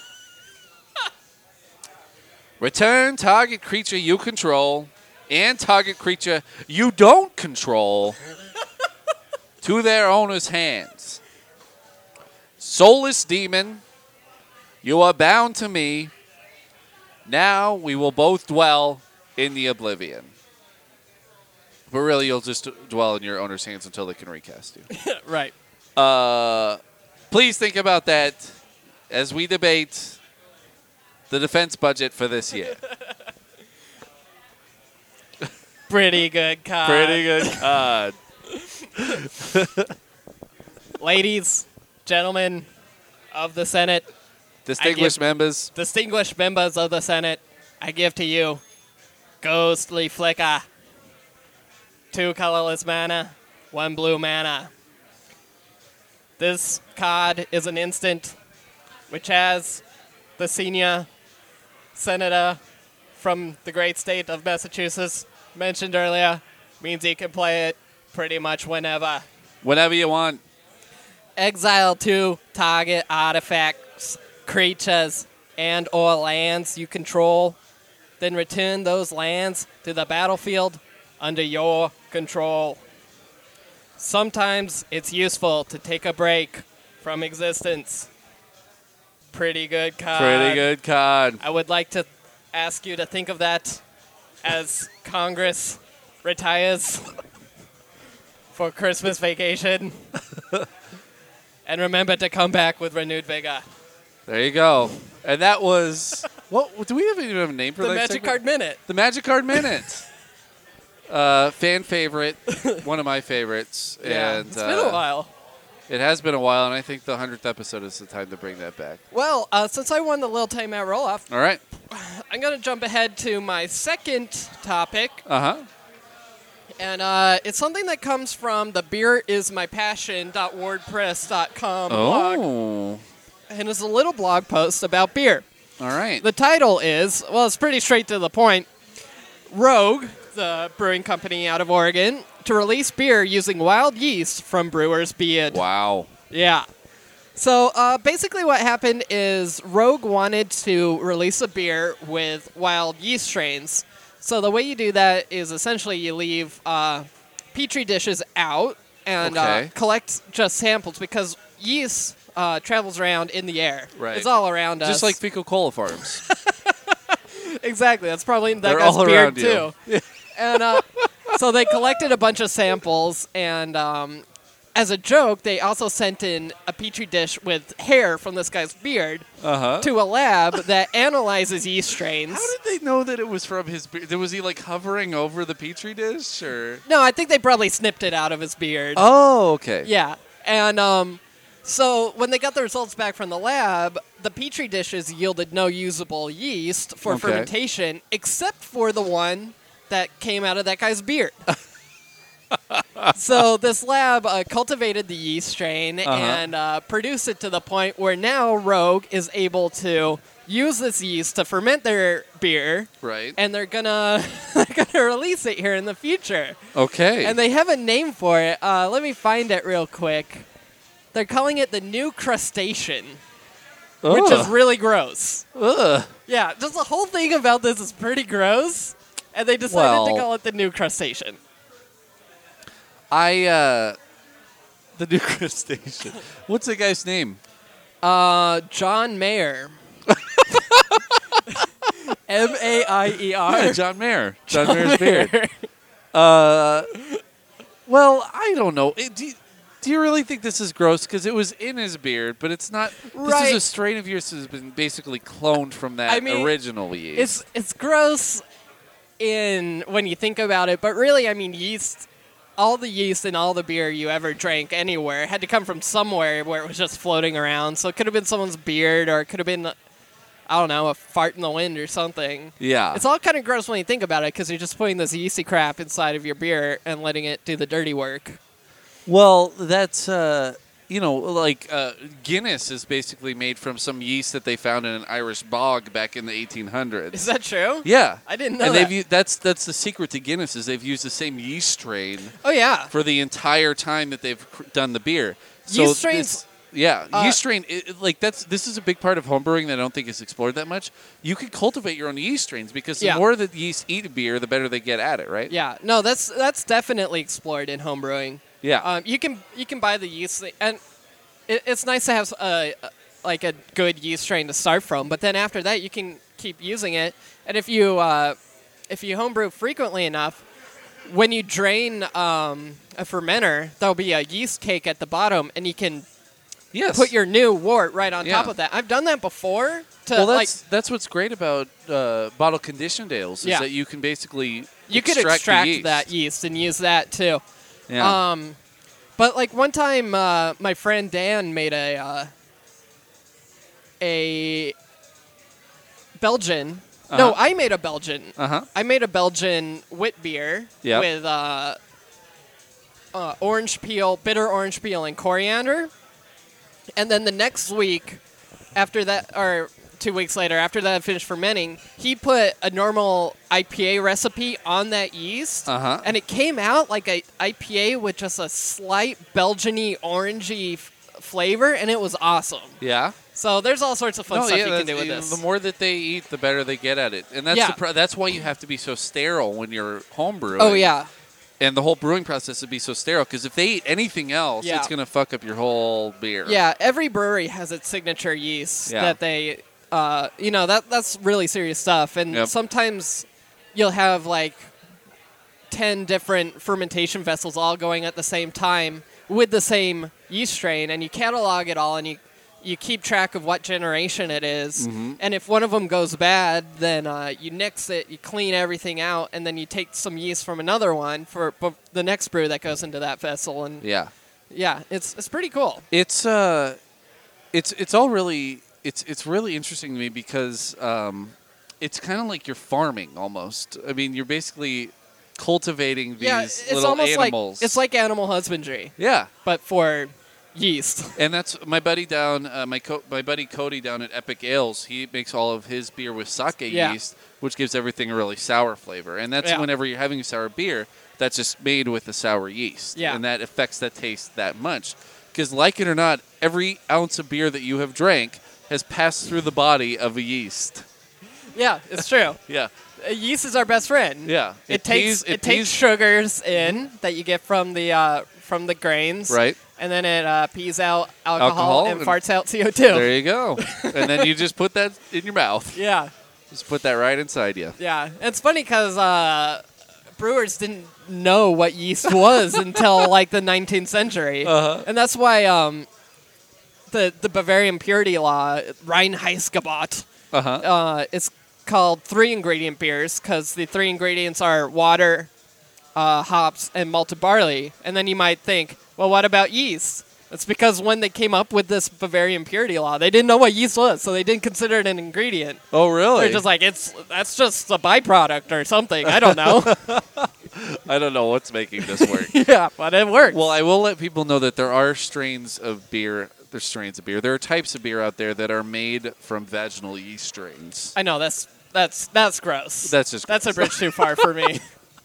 Return target creature you control and target creature you don't control to their owner's hands. Soulless demon, you are bound to me. Now we will both dwell in the oblivion. But really, you'll just dwell in your owner's hands until they can recast you. Right. Uh, please think about that as we debate the defense budget for this year. Pretty good card. Pretty good card. Ladies, gentlemen, of the Senate, Distinguished members. distinguished members of the Senate, I give to you Ghostly Flicker. Two colorless mana, one blue mana. This card is an instant, which has the senior senator from the great state of Massachusetts mentioned earlier. Means you can play it pretty much whenever. Whatever you want. Exile two target artifacts, creatures, and or lands you control. Then return those lands to the battlefield under your control. Sometimes it's useful to take a break from existence. Pretty good card. Pretty good card. I would like to ask you to think of that as Congress retires for Christmas vacation. And remember to come back with renewed vigor. There you go. And that was... What do we even have a name for The that Magic segment? Card Minute. The Magic Card Minute. uh, fan favorite. One of my favorites. Yeah, and, it's been a uh, while. It has been a while, and I think the hundredth episode is the time to bring that back. Well, uh, since I won the Little Timeout Roll-Off, All right. I'm going to jump ahead to my second topic. Uh-huh. And uh, it's something that comes from the beer is my passion dot wordpress dot com blog. Oh. And it's a little blog post about beer. All right. The title is, well, it's pretty straight to the point. Rogue, the brewing company out of Oregon, to release beer using wild yeast from brewer's beard. Wow. Yeah. So uh, basically what happened is Rogue wanted to release a beer with wild yeast strains. So the way you do that is essentially you leave uh, Petri dishes out and Okay. uh, collect just samples because yeast uh, travels around in the air. Right. It's all around us. Just like Fecal Cola Farms. Exactly. That's probably that They're guy's all beard around you. too. And uh, so they collected a bunch of samples, and um, as a joke, they also sent in a petri dish with hair from this guy's beard Uh-huh. to a lab that analyzes yeast strains. How did they know that it was from his beard? Was he like hovering over the Petri dish, or? No, I think they probably snipped it out of his beard. Oh, okay. Yeah, and um, so when they got the results back from the lab, the petri dishes yielded no usable yeast for Okay. fermentation, except for the one that came out of that guy's beard. So this lab uh, cultivated the yeast strain Uh-huh. and uh, produced it to the point where now Rogue is able to use this yeast to ferment their beer, Right. and they're gonna they're gonna release it here in the future. Okay. And they have a name for it. Uh, let me find it real quick. They're calling it the New Crustacean, which is Ugh. really gross. Ugh. Yeah, just the whole thing about this is pretty gross, and they decided Well- to call it the New Crustacean. I uh, the new crustacean. What's the guy's name? Uh, John Mayer. M A I E R. Yeah, John Mayer. John, Mayer's beard. Uh, well, I don't know. It, do, you, do you really think this is gross? Because it was in his beard, but it's not. This Right. is a strain of yeast that has been basically cloned from that I mean, original yeast. It's it's gross in when you think about it, but really, I mean, yeast. All the yeast in all the beer you ever drank anywhere had to come from somewhere where it was just floating around. So it could have been someone's beard, or it could have been, I don't know, a fart in the wind or something. yeah. It's all kind of gross when you think about it, because you're just putting this yeasty crap inside of your beer and letting it do the dirty work. Well, that's, uh, you know, like uh, Guinness is basically made from some yeast that they found in an Irish bog back in the eighteen hundreds. Is that true? Yeah. I didn't know and that. they've u- that's that's the secret to Guinness is they've used the same yeast strain Oh, yeah. for the entire time that they've cr- done the beer. So Yeast strains- this- yeah, uh, yeast strain. It, it- like that's this is a big part of homebrewing that I don't think is explored that much. You can cultivate your own yeast strains because the Yeah. more that yeast eat a beer, the better they get at it, right? Yeah. No, that's that's definitely explored in homebrewing. Yeah. Um, you can you can buy the yeast, and it, it's nice to have a, like a good yeast strain to start from. But then after that, you can keep using it. And if you uh, if you homebrew frequently enough, when you drain um, a fermenter, there'll be a yeast cake at the bottom, and you can yes. put your new wort right on Yeah. top of that. I've done that before. To well, like that's that's what's great about uh, bottle conditioned ales is Yeah. that you can basically you could extract, extract the yeast. that yeast and use that too. Yeah. Um, but like one time, uh, my friend Dan made a uh, a Belgian. Uh-huh. No, I made a Belgian. Uh-huh. I made a Belgian wit beer Yep. with uh, uh, orange peel, bitter orange peel, and coriander. And then the next week, after that, or two weeks later, after that had finished fermenting, he put a normal I P A recipe on that yeast, Uh-huh. and it came out like a I P A with just a slight Belgian-y, orangey f- flavor, and it was awesome. Yeah. So there's all sorts of fun No, stuff yeah, you can that's- do with you know, this. The more that they eat, the better they get at it, and that's Yeah. the pro- that's why you have to be so sterile when you're homebrewing. Oh yeah, And the whole brewing process would be so sterile because if they eat anything else, Yeah. it's going to fuck up your whole beer. yeah. Every brewery has its signature yeast Yeah. that they, uh, you know, that that's really serious stuff. And Yep. sometimes you'll have like ten different fermentation vessels all going at the same time with the same yeast strain, and you catalog it all, and you you keep track of what generation it is. Mhm. And if one of them goes bad, then uh, you nix it, you clean everything out, and then you take some yeast from another one for b- the next brew that goes into that vessel. And Yeah. yeah, it's it's pretty cool. It's uh, it's it's all really it's it's really interesting to me because um, it's kind of like you're farming almost. I mean, you're basically cultivating these yeah, it's little almost animals. like it's like animal husbandry, yeah. but for yeast. And that's my buddy down, uh, my co- my buddy Cody down at Epic Ales. He makes all of his beer with sake Yeah. yeast, which gives everything a really sour flavor. And that's Yeah. whenever you're having a sour beer, that's just made with the sour yeast. Yeah. And that affects that taste that much. Because like it or not, every ounce of beer that you have drank has passed through the body of a yeast. Yeah, it's true. Yeah. Uh, yeast is our best friend. Yeah. It, It takes pees- it, it takes pees- sugars in that you get from the uh, from the grains, Right. and then it uh, pees out alcohol, Alcohol and and- farts out C O two. There you go. And then you just put that in your mouth. Yeah, Just put that right inside you. yeah. It's funny because uh, brewers didn't know what yeast was until like the nineteenth century, Uh-huh. and that's why um, the the Bavarian purity law, Reinheitsgebot, Uh-huh. uh, it's called three ingredient beers because the three ingredients are water, uh, hops, and malted barley. And then you might think, well, what about yeast? It's because when they came up with this Bavarian purity law, they didn't know what yeast was, so they didn't consider it an ingredient. Oh, really? They're just like, it's that's just a byproduct or something. I don't know. I don't know what's making this work. Yeah, but it works. Well, I will let people know that there are strains of beer. There's strains of beer. There are types of beer out there that are made from vaginal yeast strains. I know that's that's that's gross. That's just that's a gross. bridge too far for me.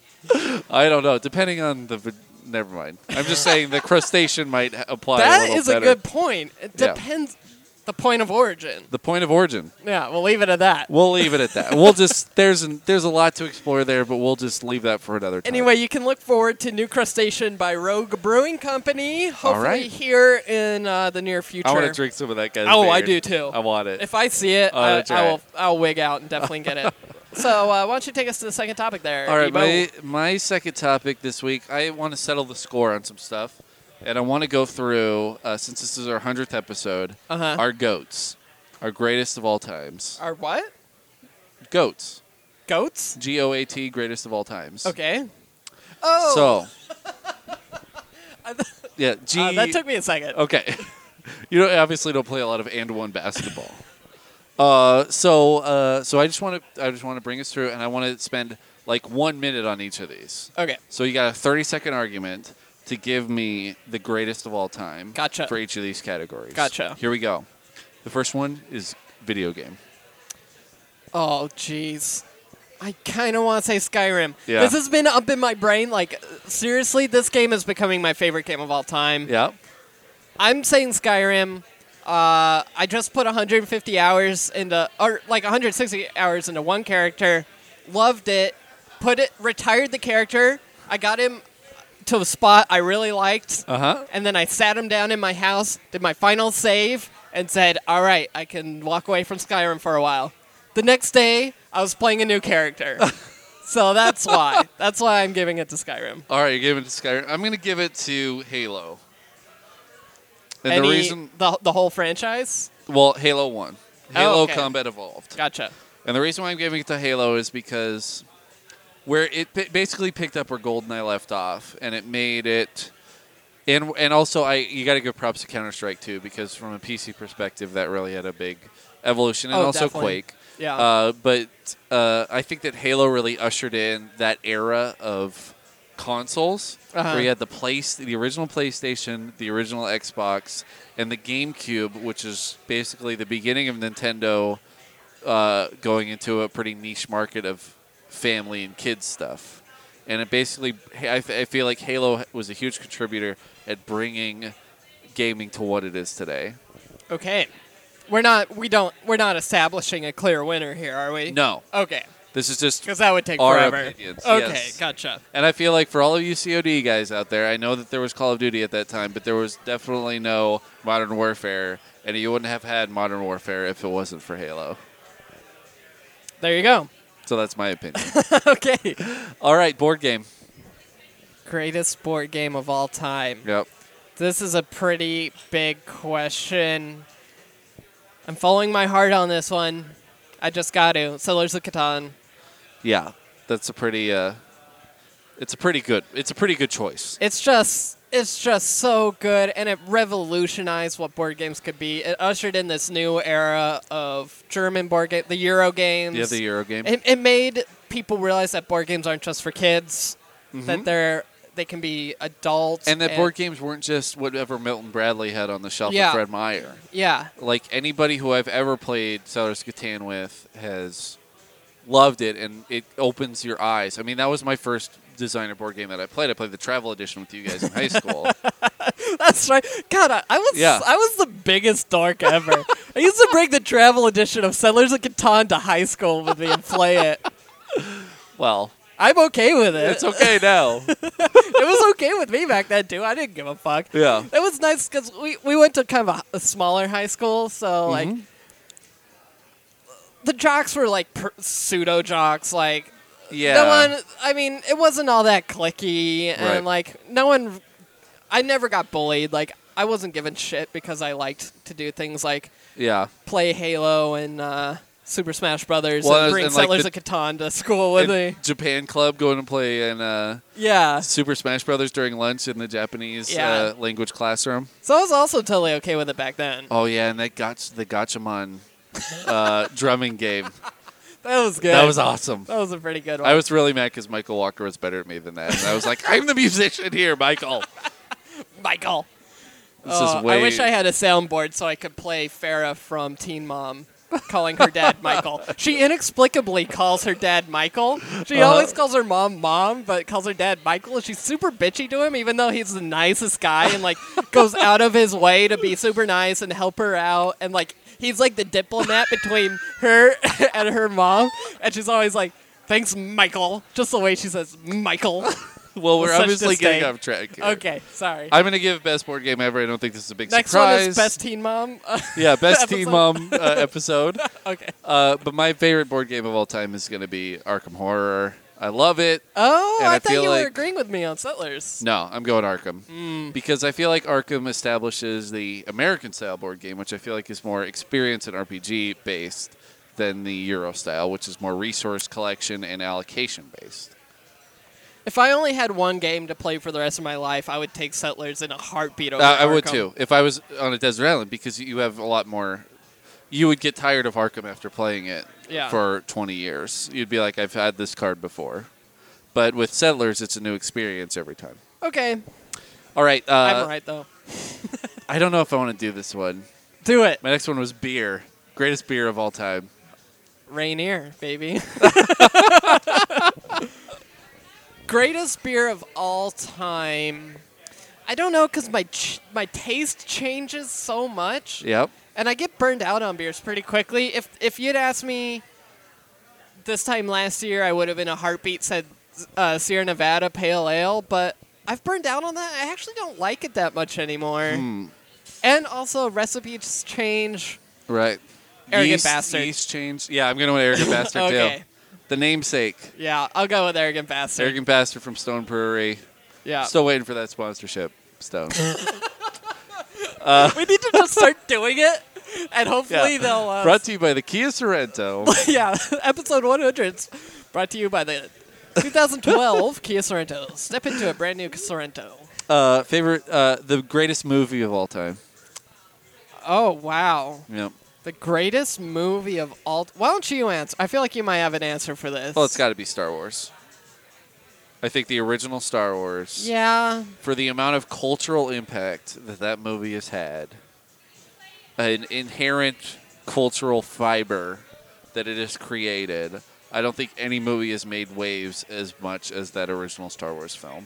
I don't know. Depending on the... v- Never mind. I'm just saying the crustacean might h- apply a That little is better. a good point. It Yeah. depends the point of origin. The point of origin. Yeah, we'll leave it at that. We'll leave it at that. We'll just... There's an, there's a lot to explore there, but we'll just leave that for another time. Anyway, you can look forward to New Crustacean by Rogue Brewing Company, hopefully right. here in uh, the near future. I want to drink some of that guy's Oh, beer. I do too. I want it. If I see it, Oh, I, that's I right. will I'll wig out and definitely get it. So uh, why don't you take us to the second topic there, All right, Ebo? my, my second topic this week, I want to settle the score on some stuff. And I want to go through, uh, since this is our hundredth episode, Uh-huh. our goats. Our greatest of all times. Our what? Goats. Goats? G O A T, greatest of all times. Okay. Oh, So, yeah, G. uh, that took me a second. Okay. You don't, obviously don't play a lot of and one basketball. Uh, so, uh, so I just want to, I just want to bring us through, and I want to spend like one minute on each of these. Okay. So you got a thirty second argument to give me the greatest of all time. Gotcha. For each of these categories. Gotcha. Here we go. The first one is video game. Oh, jeez. I kind of want to say Skyrim. Yeah. This has been up in my brain. Like, seriously, this game is becoming my favorite game of all time. Yeah. I'm saying Skyrim. Uh, I just put one hundred fifty hours into, or like one hundred sixty hours into one character. Loved it. Put it, retired the character. I got him to a spot I really liked. Uh huh. And then I sat him down in my house, did my final save, and said, all right, I can walk away from Skyrim for a while. The next day, I was playing a new character. So that's why. That's why I'm giving it to Skyrim. All right, you're giving it to Skyrim. I'm going to give it to Halo. And Any, the reason, the, the whole franchise? well, Halo one. Halo Oh, okay. Combat Evolved. Gotcha. And the reason why I'm giving it to Halo is because where it p- basically picked up where GoldenEye left off, and it made it, and and also I you got to give props to Counter Strike too, because from a P C perspective, that really had a big Evolution and Oh, also definitely. Quake. Yeah. Uh, but uh, I think that Halo really ushered in that era of consoles Uh-huh. where you had the place, the original PlayStation, the original Xbox, and the GameCube, which is basically the beginning of Nintendo uh, going into a pretty niche market of family and kids stuff. And it basically, I, f- I feel like Halo was a huge contributor at bringing gaming to what it is today. Okay. We're not. We don't. We're not establishing a clear winner here, are we? No, Okay. this is just Because that would take our forever. opinions. Okay. Yes. Gotcha. And I feel like for all of you C O D guys out there, I know that there was Call of Duty at that time, but there was definitely no Modern Warfare, and you wouldn't have had Modern Warfare if it wasn't for Halo. There you go. So that's my opinion. Okay. All right, board game. Greatest board game of all time. Yep. This is a pretty big question. I'm following my heart on this one. I just got to. Settlers of Catan. Yeah, that's a pretty. Uh, it's a pretty good. It's a pretty good choice. It's just it's just so good, and it revolutionized what board games could be. It ushered in this new era of German board game, the Euro games. Yeah, the Euro game. It, it made people realize that board games aren't just for kids. Mhm. That they're they can be adults. And that board games weren't just whatever Milton Bradley had on the shelf Yeah. of Fred Meyer. Yeah. Like anybody who I've ever played Settlers of Catan with has loved it, and it opens your eyes. I mean, that was my first designer board game that I played. I played the Travel Edition with you guys in high school. That's right. God, I, I was Yeah. I was the biggest dork ever. I used to bring the travel edition of Settlers of Catan to high school with me and play it. Well, I'm okay with it. it's okay now. It was okay with me back then too. I didn't give a fuck. Yeah. It was nice because we, we went to kind of a, a smaller high school, so like Mhm. the jocks were like per- pseudo jocks. Like Yeah. no one. I mean, it wasn't all that cliquey, and Right. like no one. I never got bullied. Like I wasn't given shit because I liked to do things like Yeah. play Halo and uh, Super Smash Brothers Well, and bring and, like, Settlers the- of Catan to school with And me. Japan Club going to play in uh, Yeah. Super Smash Brothers during lunch in the Japanese Yeah. uh, language classroom. So I was also totally okay with it back then. Oh yeah, and that gotch the Gotchamon uh, drumming game. That was good. That was awesome. That was a pretty good one. I was really mad because Michael Walker was better at me than that, and I was like, "I'm the musician here, Michael." Michael. This Oh, is way. I wish I had a soundboard so I could play Farrah from Teen Mom, calling her dad Michael. She inexplicably calls her dad Michael. She Uh-huh. always calls her mom Mom, but calls her dad Michael. And she's super bitchy to him, even though he's the nicest guy and like goes out of his way to be super nice and help her out. And like he's like the diplomat between her and her mom. And she's always like, "Thanks, Michael." Just the way she says Michael. Well, we're Such obviously getting disdain. off track here. Okay, sorry. I'm gonna give best board game ever. I don't think this is a big Next surprise. one is Best Teen Mom. Yeah, best Teen episode. Mom uh, episode. Okay. Uh, but my favorite board game of all time is gonna be Arkham Horror. I love it. Oh, And I, I thought feel you like- were agreeing with me on Settlers. No, I'm going Arkham Hmm. because I feel like Arkham establishes the American style board game, which I feel like is more experience and R P G based than the Euro style, which is more resource collection and allocation based. If I only had one game to play for the rest of my life, I would take Settlers in a heartbeat over Uh, I would Arkham. too if I was on a desert island because you have a lot more. You would get tired of Arkham after playing it Yeah. for twenty years. You'd be like, I've had this card before. But with Settlers, it's a new experience every time. Okay, All right. Uh, I'm right though. I don't know if I want to do this one. Do it, My next one was beer. Greatest beer of all time. Rainier, baby. Greatest beer of all time. I don't know because my ch- my taste changes so much, Yep. and I get burned out on beers pretty quickly. If if you'd asked me this time last year, I would have in a heartbeat said uh, Sierra Nevada Pale Ale, but I've burned out on that. I actually don't like it that much anymore. Hmm. And also recipes change. Right. Arrogant yeast, Bastard. Yeast change. Yeah, I'm going to with Arrogant Bastard Okay. too. The namesake. Yeah, I'll go with Arrogant Bastard. Arrogant Bastard from Stone Brewery. Yeah. Still waiting for that sponsorship, Stone. we need to just start doing it, and hopefully Yeah. they'll. Uh, Brought to you by the Kia Sorrento. yeah, episode one hundred brought to you by the twenty twelve Kia Sorrento. Step into a brand new Sorrento. Uh, favorite, uh, the greatest movie of all time. Oh wow, Yep. The greatest movie of all. T- Why don't you answer? I feel like you might have an answer for this. Well, it's got to be Star Wars. I think the original Star Wars. Yeah. For the amount of cultural impact that that movie has had, an inherent cultural fiber that it has created, I don't think any movie has made waves as much as that original Star Wars film.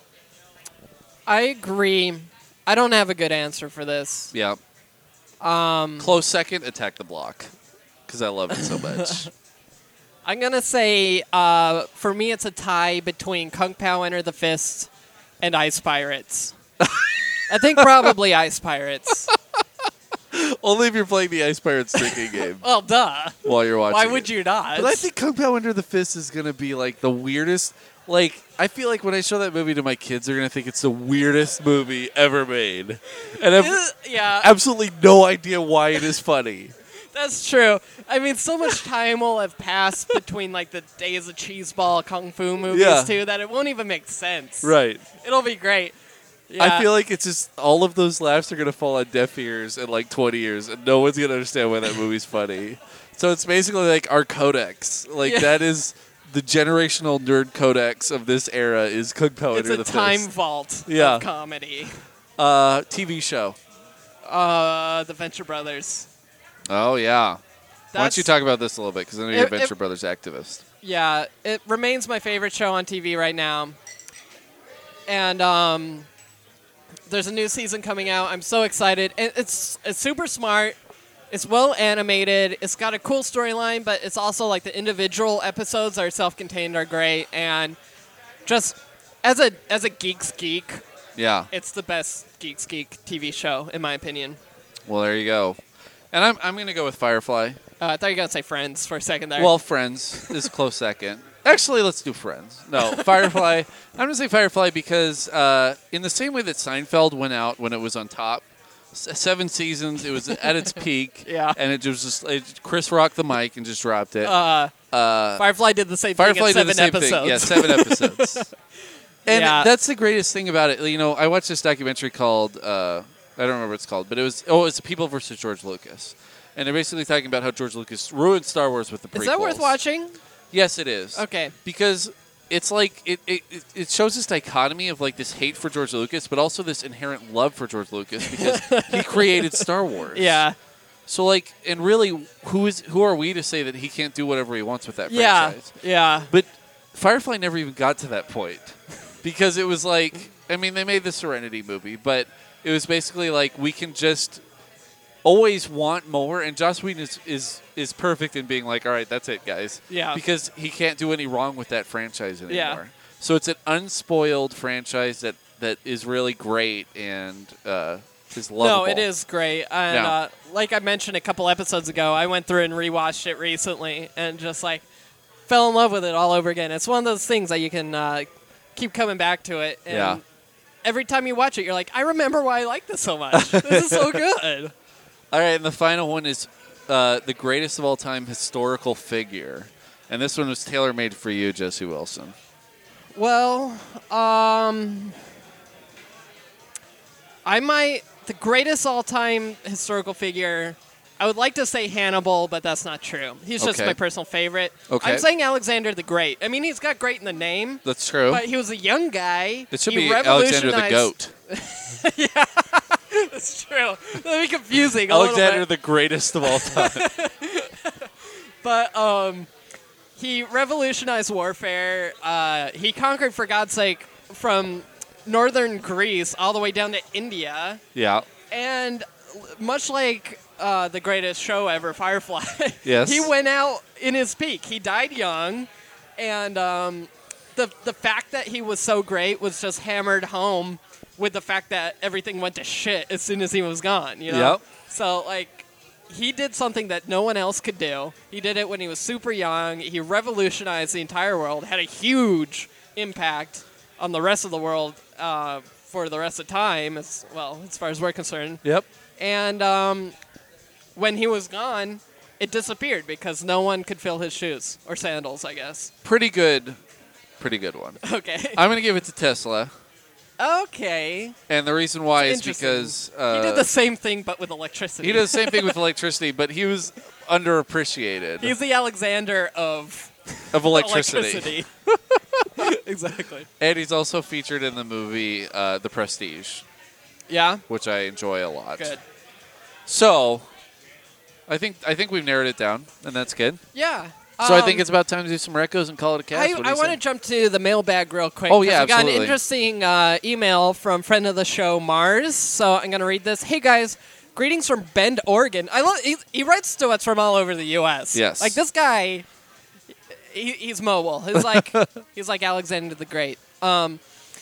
I agree. I don't have a good answer for this. Yeah. Um, Close second, Attack the Block, because I love it so much. I'm going to say, uh, for me, it's a tie between Kung Pao Enter the Fist and Ice Pirates. I think probably Ice Pirates. Only if you're playing the Ice Pirates drinking game Well, duh. while you're watching Why would it. you not? But I think Kung Pao Under the Fist is going to be like the weirdest. Like, I feel like when I show that movie to my kids, they're going to think it's the weirdest movie ever made. And I have yeah, absolutely no idea why it is funny. that's true. I mean, so much time will have passed between like the Days of Cheeseball Kung Fu movies Yeah. too that it won't even make sense. Right. It'll be great. Yeah. I feel like it's just all of those laughs are going to fall on deaf ears in like twenty years, and no one's going to understand why that movie's funny. So it's basically like our codex. Like, Yeah. that is the generational nerd codex of this era is Kung Pao it's Under a the time Fist. vault Yeah. of comedy. Uh, T V show. Uh, the Venture Brothers. Oh, yeah. Why don't That's- you talk about this a little bit, because I know you're a It- it- Venture Brothers activist. Yeah, it remains my favorite show on T V right now. And um, there's a new season coming out. I'm so excited. And it's it's super smart. It's well animated. It's got a cool storyline, but it's also like the individual episodes are self-contained are great. And just as a as a geek's geek, Yeah. it's the best geek's geek T V show in my opinion. Well, there you go. And I'm I'm going to go with Firefly. Uh, I thought you were gonna say Friends for a second there. Well, Friends is close second. Actually, let's do Friends. No, Firefly. I'm going to say Firefly because uh, in the same way that Seinfeld went out when it was on top, s- seven seasons, it was at its peak. Yeah. And it was just, it, Chris rocked the mic and just dropped it. uh, Uh, Firefly did the same Firefly thing in did seven the same episodes. thing. Yeah, seven episodes. And Yeah. that's the greatest thing about it. You know, I watched this documentary called, uh, I don't remember what it's called, but it was, oh, it's People versus George Lucas. And they're basically talking about how George Lucas ruined Star Wars with the prequels. Is that worth watching? Yes, it is. Okay. Because it's like it, it, it- it shows this dichotomy of like this hate for George Lucas, but also this inherent love for George Lucas because he created Star Wars. Yeah. So like, and really, who is who are we to say that he can't do whatever he wants with that Yeah. franchise? Yeah. But Firefly never even got to that point because it was like, I mean, they made the Serenity movie, but it was basically like we can just always want more, and Joss Whedon is, is is perfect in being like, all right, that's it, guys. Yeah. Because he can't do any wrong with that franchise anymore. Yeah. So it's an unspoiled franchise that, that is really great and uh, is lovable. No, it is great. And Yeah. uh, like I mentioned a couple episodes ago, I went through and rewatched it recently and just like fell in love with it all over again. It's one of those things that you can uh, keep coming back to it. And Yeah. every time you watch it, you're like, I remember why I like this so much. This is so good. All right, and the final one is uh, the greatest of all time historical figure. And this one was tailor-made for you, Jesse Wilson. Well, um, I might the greatest all-time historical figure. I would like to say Hannibal, but that's not true. He's just Okay. my personal favorite. Okay. I'm saying Alexander the Great. I mean, he's got great in the name, That's true. but he was a young guy. It should He be Alexander the revolutionized- Goat. That's true. That'd be confusing. a little Alexander bit. the greatest of all time. But um, he revolutionized warfare. Uh, he conquered, for God's sake, from northern Greece all the way down to India. Yeah. And much like uh, the greatest show ever, Firefly, Yes. he went out in his peak. He died young, and um, the the fact that he was so great was just hammered home with the fact that everything went to shit as soon as he was gone. You know. Yep. So like, he did something that no one else could do. He did it when he was super young. He revolutionized the entire world. Had a huge impact on the rest of the world uh, for the rest of time, as well, as far as we're concerned. Yep. And um, when he was gone, it disappeared because no one could fill his shoes or sandals, I guess. Pretty good. Pretty good one. Okay. I'm going to give it to Tesla. Okay. And the reason why is Interesting. because uh, He did the same thing, but with electricity. he did the same thing with electricity, but he was underappreciated He's the Alexander of of electricity. electricity. Exactly. And he's also featured in the movie uh, The Prestige, Yeah. which I enjoy a lot. Good. So, I think I think we've narrowed it down, and that's good. Yeah. So I Um, think it's about time to do some recos and call it a cast. I, What do I you want to say? jump to the mailbag real quick. Oh, yeah, 'cause we got an absolutely. interesting uh, email from friend of the show, Mars. So I'm going to read this. Hey, guys. Greetings from Bend, Oregon. I love. He, he writes to us from all over the U S. Yes. Like, this guy, he, he's mobile. He's like he's like Alexander the Great. Um,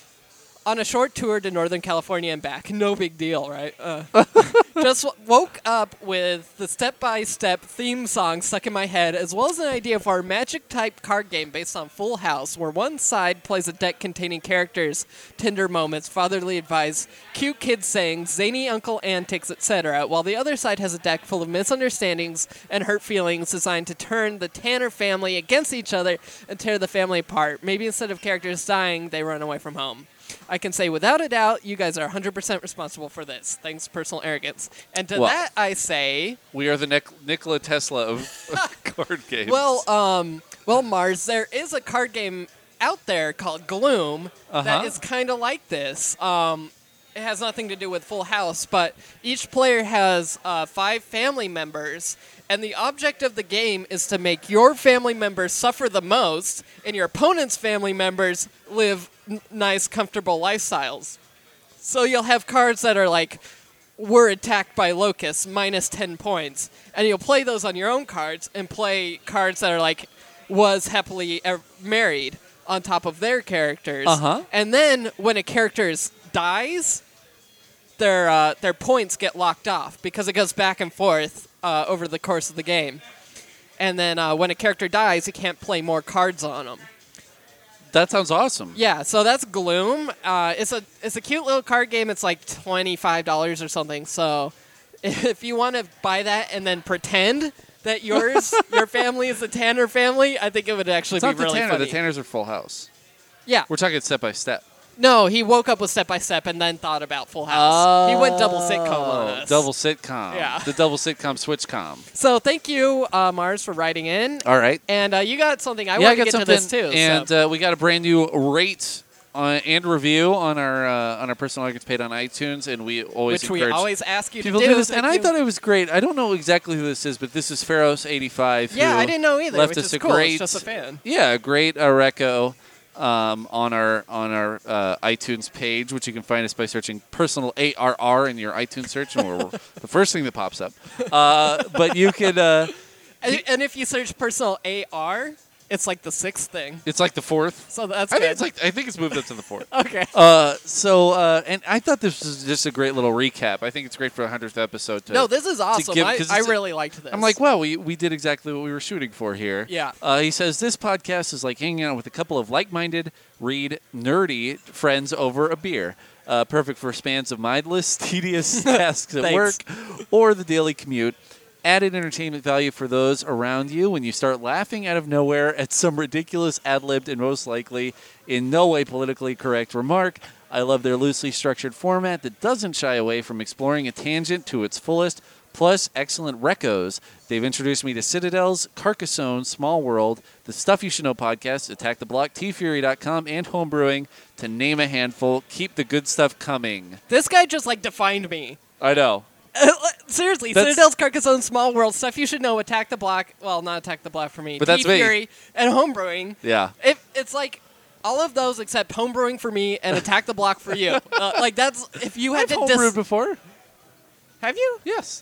on a short tour to Northern California and back. No big deal, right? Uh, just w- woke up with the step-by-step theme song stuck in my head, as well as an idea for a magic-type card game based on Full House, where one side plays a deck containing characters, tender moments, fatherly advice, cute kids sayings, zany uncle antics, et cetera, while the other side has a deck full of misunderstandings and hurt feelings designed to turn the Tanner family against each other and tear the family apart. Maybe instead of characters dying, they run away from home. I can say without a doubt, you guys are one hundred percent responsible for this. Thanks, personal arrogance. And to Well- that, I say, We are the Nic- Nikola Tesla of card games. well, um, well, Mars, there is a card game out there called Gloom Uh-huh. that is kind of like this. Um, it has nothing to do with Full House, but each player has uh, five family members, and the object of the game is to make your family members suffer the most, and your opponent's family members live n- nice, comfortable lifestyles. So you'll have cards that are like, were attacked by locusts, minus ten points. And you'll play those on your own cards and play cards that are like, was happily ev- married on top of their characters. Uh-huh. And then when a character is- dies, their, uh, their points get locked off because it goes back and forth uh, over the course of the game. And then uh, when a character dies, you can't play more cards on them. that sounds awesome. Yeah, so that's Gloom. Uh, it's a it's a cute little card game. It's like twenty-five dollars or something. So if you want to buy that and then pretend that yours your family is the Tanner family, I think it would actually It's be not the really Tanner. funny. The Tanners are Full House. Yeah. We're talking step by step. No, he woke up with Step by Step and then thought about Full House. He went double sitcom on us. Double sitcom. Yeah. The double sitcom switchcom. So thank you, uh, Mars, for writing in. All right. And uh, you got something. I yeah, want I to got get to something. this too. And so. uh, we got a brand new rate on, and review on our uh, on our personal arrogance page on iTunes, and we always which we encourage always ask you to people do. to do this. Thank And I you. thought it was great. I don't know exactly who this is, but this is Pharos eighty-five. Yeah, who I didn't know either. Left which us is a cool. great, It's just a fan. yeah, a great uh, reco um, on our on our uh, iTunes page, which you can find us by searching personal A R R in your iTunes search, and we're the first thing that pops up. Uh, but you can. Uh, And, and if you search personal A R, it's like the sixth thing. it's like the fourth. So that's I good. think it's like I think it's moved up to the fourth. okay. Uh, so, uh, and I thought this was just a great little recap. I think it's great for a hundredth episode. To, No, this is awesome. give- I, 'cause I it's- really liked this. I'm like, wow, we, we did exactly what we were shooting for here. Yeah. Uh, he says, this podcast is like hanging out with a couple of like-minded, read, nerdy friends over a beer. Uh, perfect for spans of mindless, tedious tasks at work Thanks. or the daily commute. Added entertainment value for those around you when you start laughing out of nowhere at some ridiculous ad-libbed and most likely in no way politically correct remark. I love their loosely structured format that doesn't shy away from exploring a tangent to its fullest, plus excellent recos. They've introduced me to Citadels, Carcassonne, Small World, the Stuff You Should Know podcast, Attack the Block, T Fury dot com, and Homebrewing, to name a handful. Keep the good stuff coming. this guy just like defined me. I know. Seriously, That's- Citadel's Carcassonne, Small World, Stuff You Should Know, Attack the Block. Well, not Attack the Block for me. But that's me. T-Fury and Homebrewing. Yeah. It, it's like all of those except Homebrewing for me and Attack the Block for you. Uh, like that's if you had I've to homebrewed dis- before. Have you? Yes.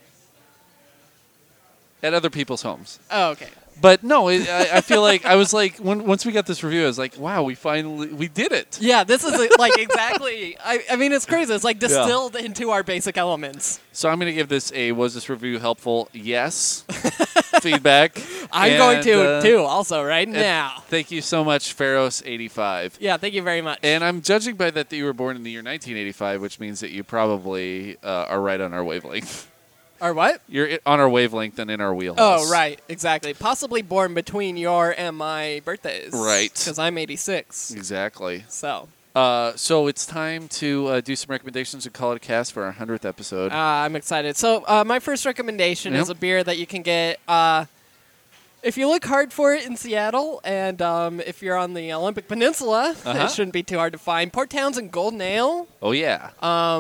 At other people's homes. Oh, okay. But no, it, I, I feel like I was like, when, once we got this review, I was like, wow, we finally, we did it. Yeah, this is uh, like exactly. I, I mean, it's crazy. It's like distilled into our basic elements. So I'm going to give this a, was this review helpful? Yes. Feedback. I'm And, going to uh, too. Also, right and now. Thank you so much, Pharos eighty-five. Yeah, thank you very much. And I'm judging by that that you were born in the year nineteen eighty-five, which means that you probably uh, are right on our wavelength. or what? You're i- on our wavelength and in our wheelhouse. Oh, right, exactly. Possibly born between your and my birthdays. Right. Because I'm eighty-six. Exactly. So Uh, so it's time to uh, do some recommendations and call it a cast for our hundredth episode. Uh, I'm excited. So uh, my first recommendation Yep. is a beer that you can get uh, if you look hard for it in Seattle, and um, if you're on the Olympic Peninsula, Uh-huh. it shouldn't be too hard to find. Port Townsend Golden Ale. oh, yeah.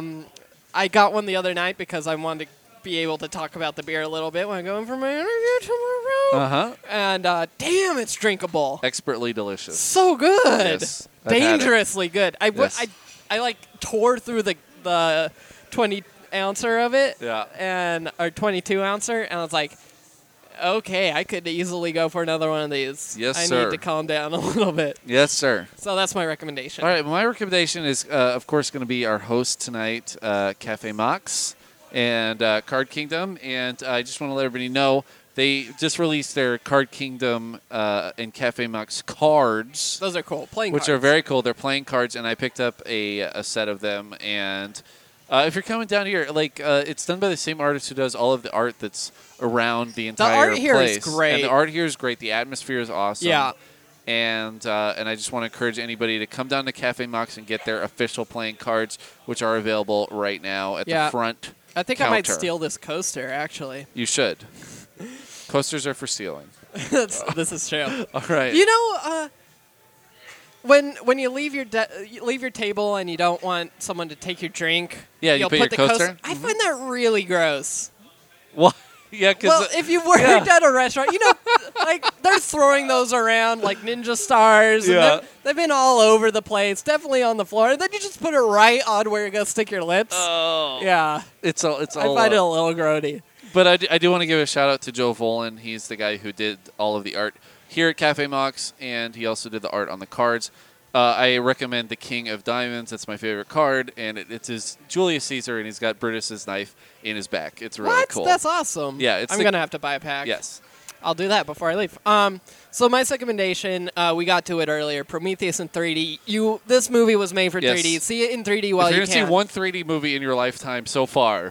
I got one the other night because I wanted to be able to talk about the beer a little bit when I'm going for my interview tomorrow. Uh-huh. And uh, damn, it's drinkable. Expertly delicious. So good. Yes, I've had it. Dangerously good. I, w- Yes. I, I like tore through the the twenty ouncer of it. Yeah. And or twenty-two ouncer, and I was like, okay, I could easily go for another one of these. Yes, I sir. need to calm down a little bit. Yes, sir. So that's my recommendation. All right, my recommendation is, uh, of course, going to be our host tonight, uh, Cafe Mox and uh, Card Kingdom. And I just want to let everybody know they just released their Card Kingdom uh, and Cafe Mox cards, Those are cool. Playing which cards. are very cool. They're playing cards, and I picked up a, a set of them. And uh, if you're coming down here, like uh, it's done by the same artist who does all of the art that's around the entire art here is place. great. And the art here is great. The atmosphere is awesome. Yeah. And uh, and I just want to encourage anybody to come down to Cafe Mox and get their official playing cards, which are available right now at Yeah. the front. I think I might counter. steal this coaster, actually. You should. Coasters are for stealing. That's, this is true. All right. You know, uh, when when you leave your de- you leave your table and you don't want someone to take your drink, Yeah, you you'll put your the coaster? I find that really gross. Well, yeah, because Well, if you worked yeah. at a restaurant, you know, like they're throwing those around like ninja stars. And Yeah. they've- they've been all over the place, definitely on the floor. And then you just put it right on where you're gonna stick your lips. oh, Yeah, it's all it's I all. find it uh, a little grody. But I do, I do want to give a shout out to Joe Volan. He's the guy who did all of the art here at Cafe Mox, and he also did the art on the cards. Uh, I recommend the King of Diamonds. That's my favorite card, and it, it's his Julius Caesar, and he's got Brutus's knife in his back. It's really What? cool. That's awesome. Yeah, it's I'm the- gonna have to buy a pack. Yes. I'll do that before I leave. Um, so my recommendation, uh, we got to it earlier. Prometheus in three D. You, this movie was made for Yes. three D. See it in three D while if you're you going to can. see one three D movie in your lifetime so far,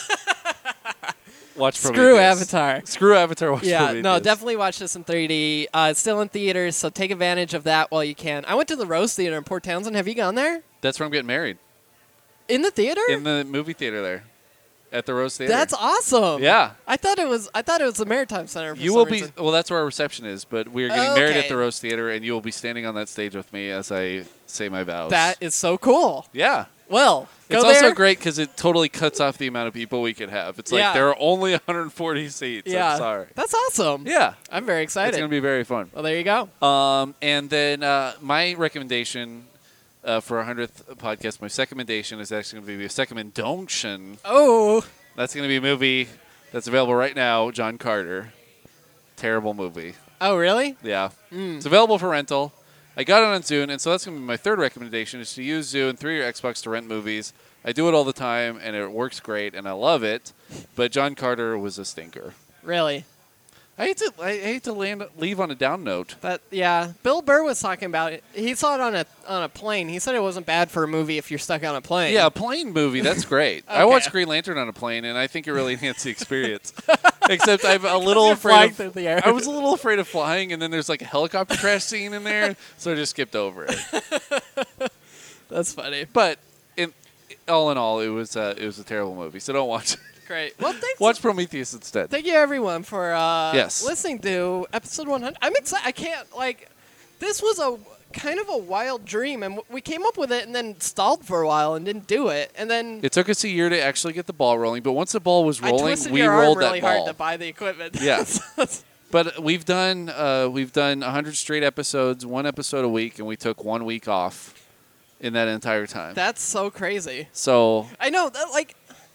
watch Screw Prometheus. Avatar. Screw Avatar. Watch Yeah, Prometheus. no, definitely watch this in three D. Uh, it's still in theaters, so take advantage of that while you can. I went to the Rose Theater in Port Townsend. Have you gone there? That's where I'm getting married. In the theater? In the movie theater there. At the Rose Theater. That's awesome. Yeah. I thought it was. I thought it was the Maritime Center. For You some will be, reason. well, that's where our reception is, but we are getting married at Okay. the Rose Theater, and you will be standing on that stage with me as I say my vows. That is so cool. Yeah. Well, go It's there. also great because it totally cuts off the amount of people we could have. It's like Yeah. there are only one hundred forty seats. Yeah, I'm sorry. that's awesome. Yeah. I'm very It's excited. going to be very fun. Well, there you go. Um, and then uh, my recommendation uh, for our hundredth podcast, my recommendation is actually going to be a recommendation. Oh, That's going to be a movie that's available right now, John Carter. Terrible movie. oh, really? Yeah. Mm. It's available for rental. I got it on Zune, and so that's going to be my third recommendation is to use Zune through your Xbox to rent movies. I do it all the time, and it works great, and I love it. But John Carter was a stinker. Really? I hate to I hate to land, leave on a down note. That yeah. Bill Burr was talking about it. He saw it on a on a plane. He said it wasn't bad for a movie if you're stuck on a plane. Yeah, a plane movie, that's great. I Okay. watched Green Lantern on a plane, and I think it really enhanced the experience. Except I'm a little You're afraid flying of, through the air. I was a little afraid of flying, and then there's like a helicopter crash scene in there, so I just skipped over it. That's funny. But in, all in all, it was uh, it was a terrible movie, so don't watch it. Great. Well, thanks. Watch Prometheus instead. Thank you, everyone, for uh, Yes. listening to episode one hundred. I'm excited. I can't like. This was a kind of a wild dream, and w- we came up with it, and then stalled for a while and didn't do it, and then It took us a year to actually get the ball rolling, but once the ball was I rolling, twisted we your rolled arm really that hard ball. to buy the equipment. Yeah. So it's- But we've done uh, we've done one hundred straight episodes, one episode a week, and we took one week off in that entire time. That's so crazy. so I know that like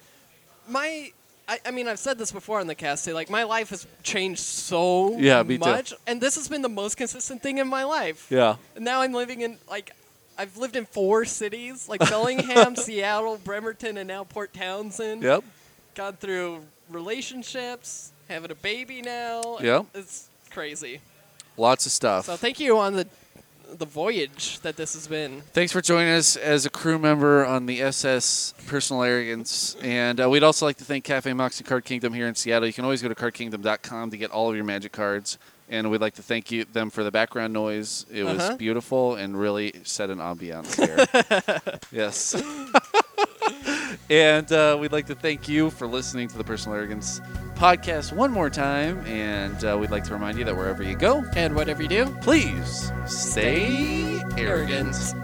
my. I, I mean, I've said this before on the cast too. Like, my life has changed so Yeah, me too. much, and this has been the most consistent thing in my life. yeah, And now I'm living in like, I've lived in four cities, like Bellingham, Seattle, Bremerton, and now Port Townsend. yep, Gone through relationships, having a baby now. Yep. It's crazy. lots of stuff. So thank you on the the voyage that this has been. Thanks for joining us as a crew member on the S S Personal Arrogance. And uh, we'd also like to thank Cafe Mox and Card Kingdom here in Seattle. You can always go to card kingdom dot com to get all of your Magic cards And we'd like to thank you them for the background noise. It was Uh-huh. beautiful and really set an ambiance here. Yes. And uh, we'd like to thank you for listening to the Personal Arrogance podcast one more time. And uh, we'd like to remind you that wherever you go, And whatever you do, please stay arrogant.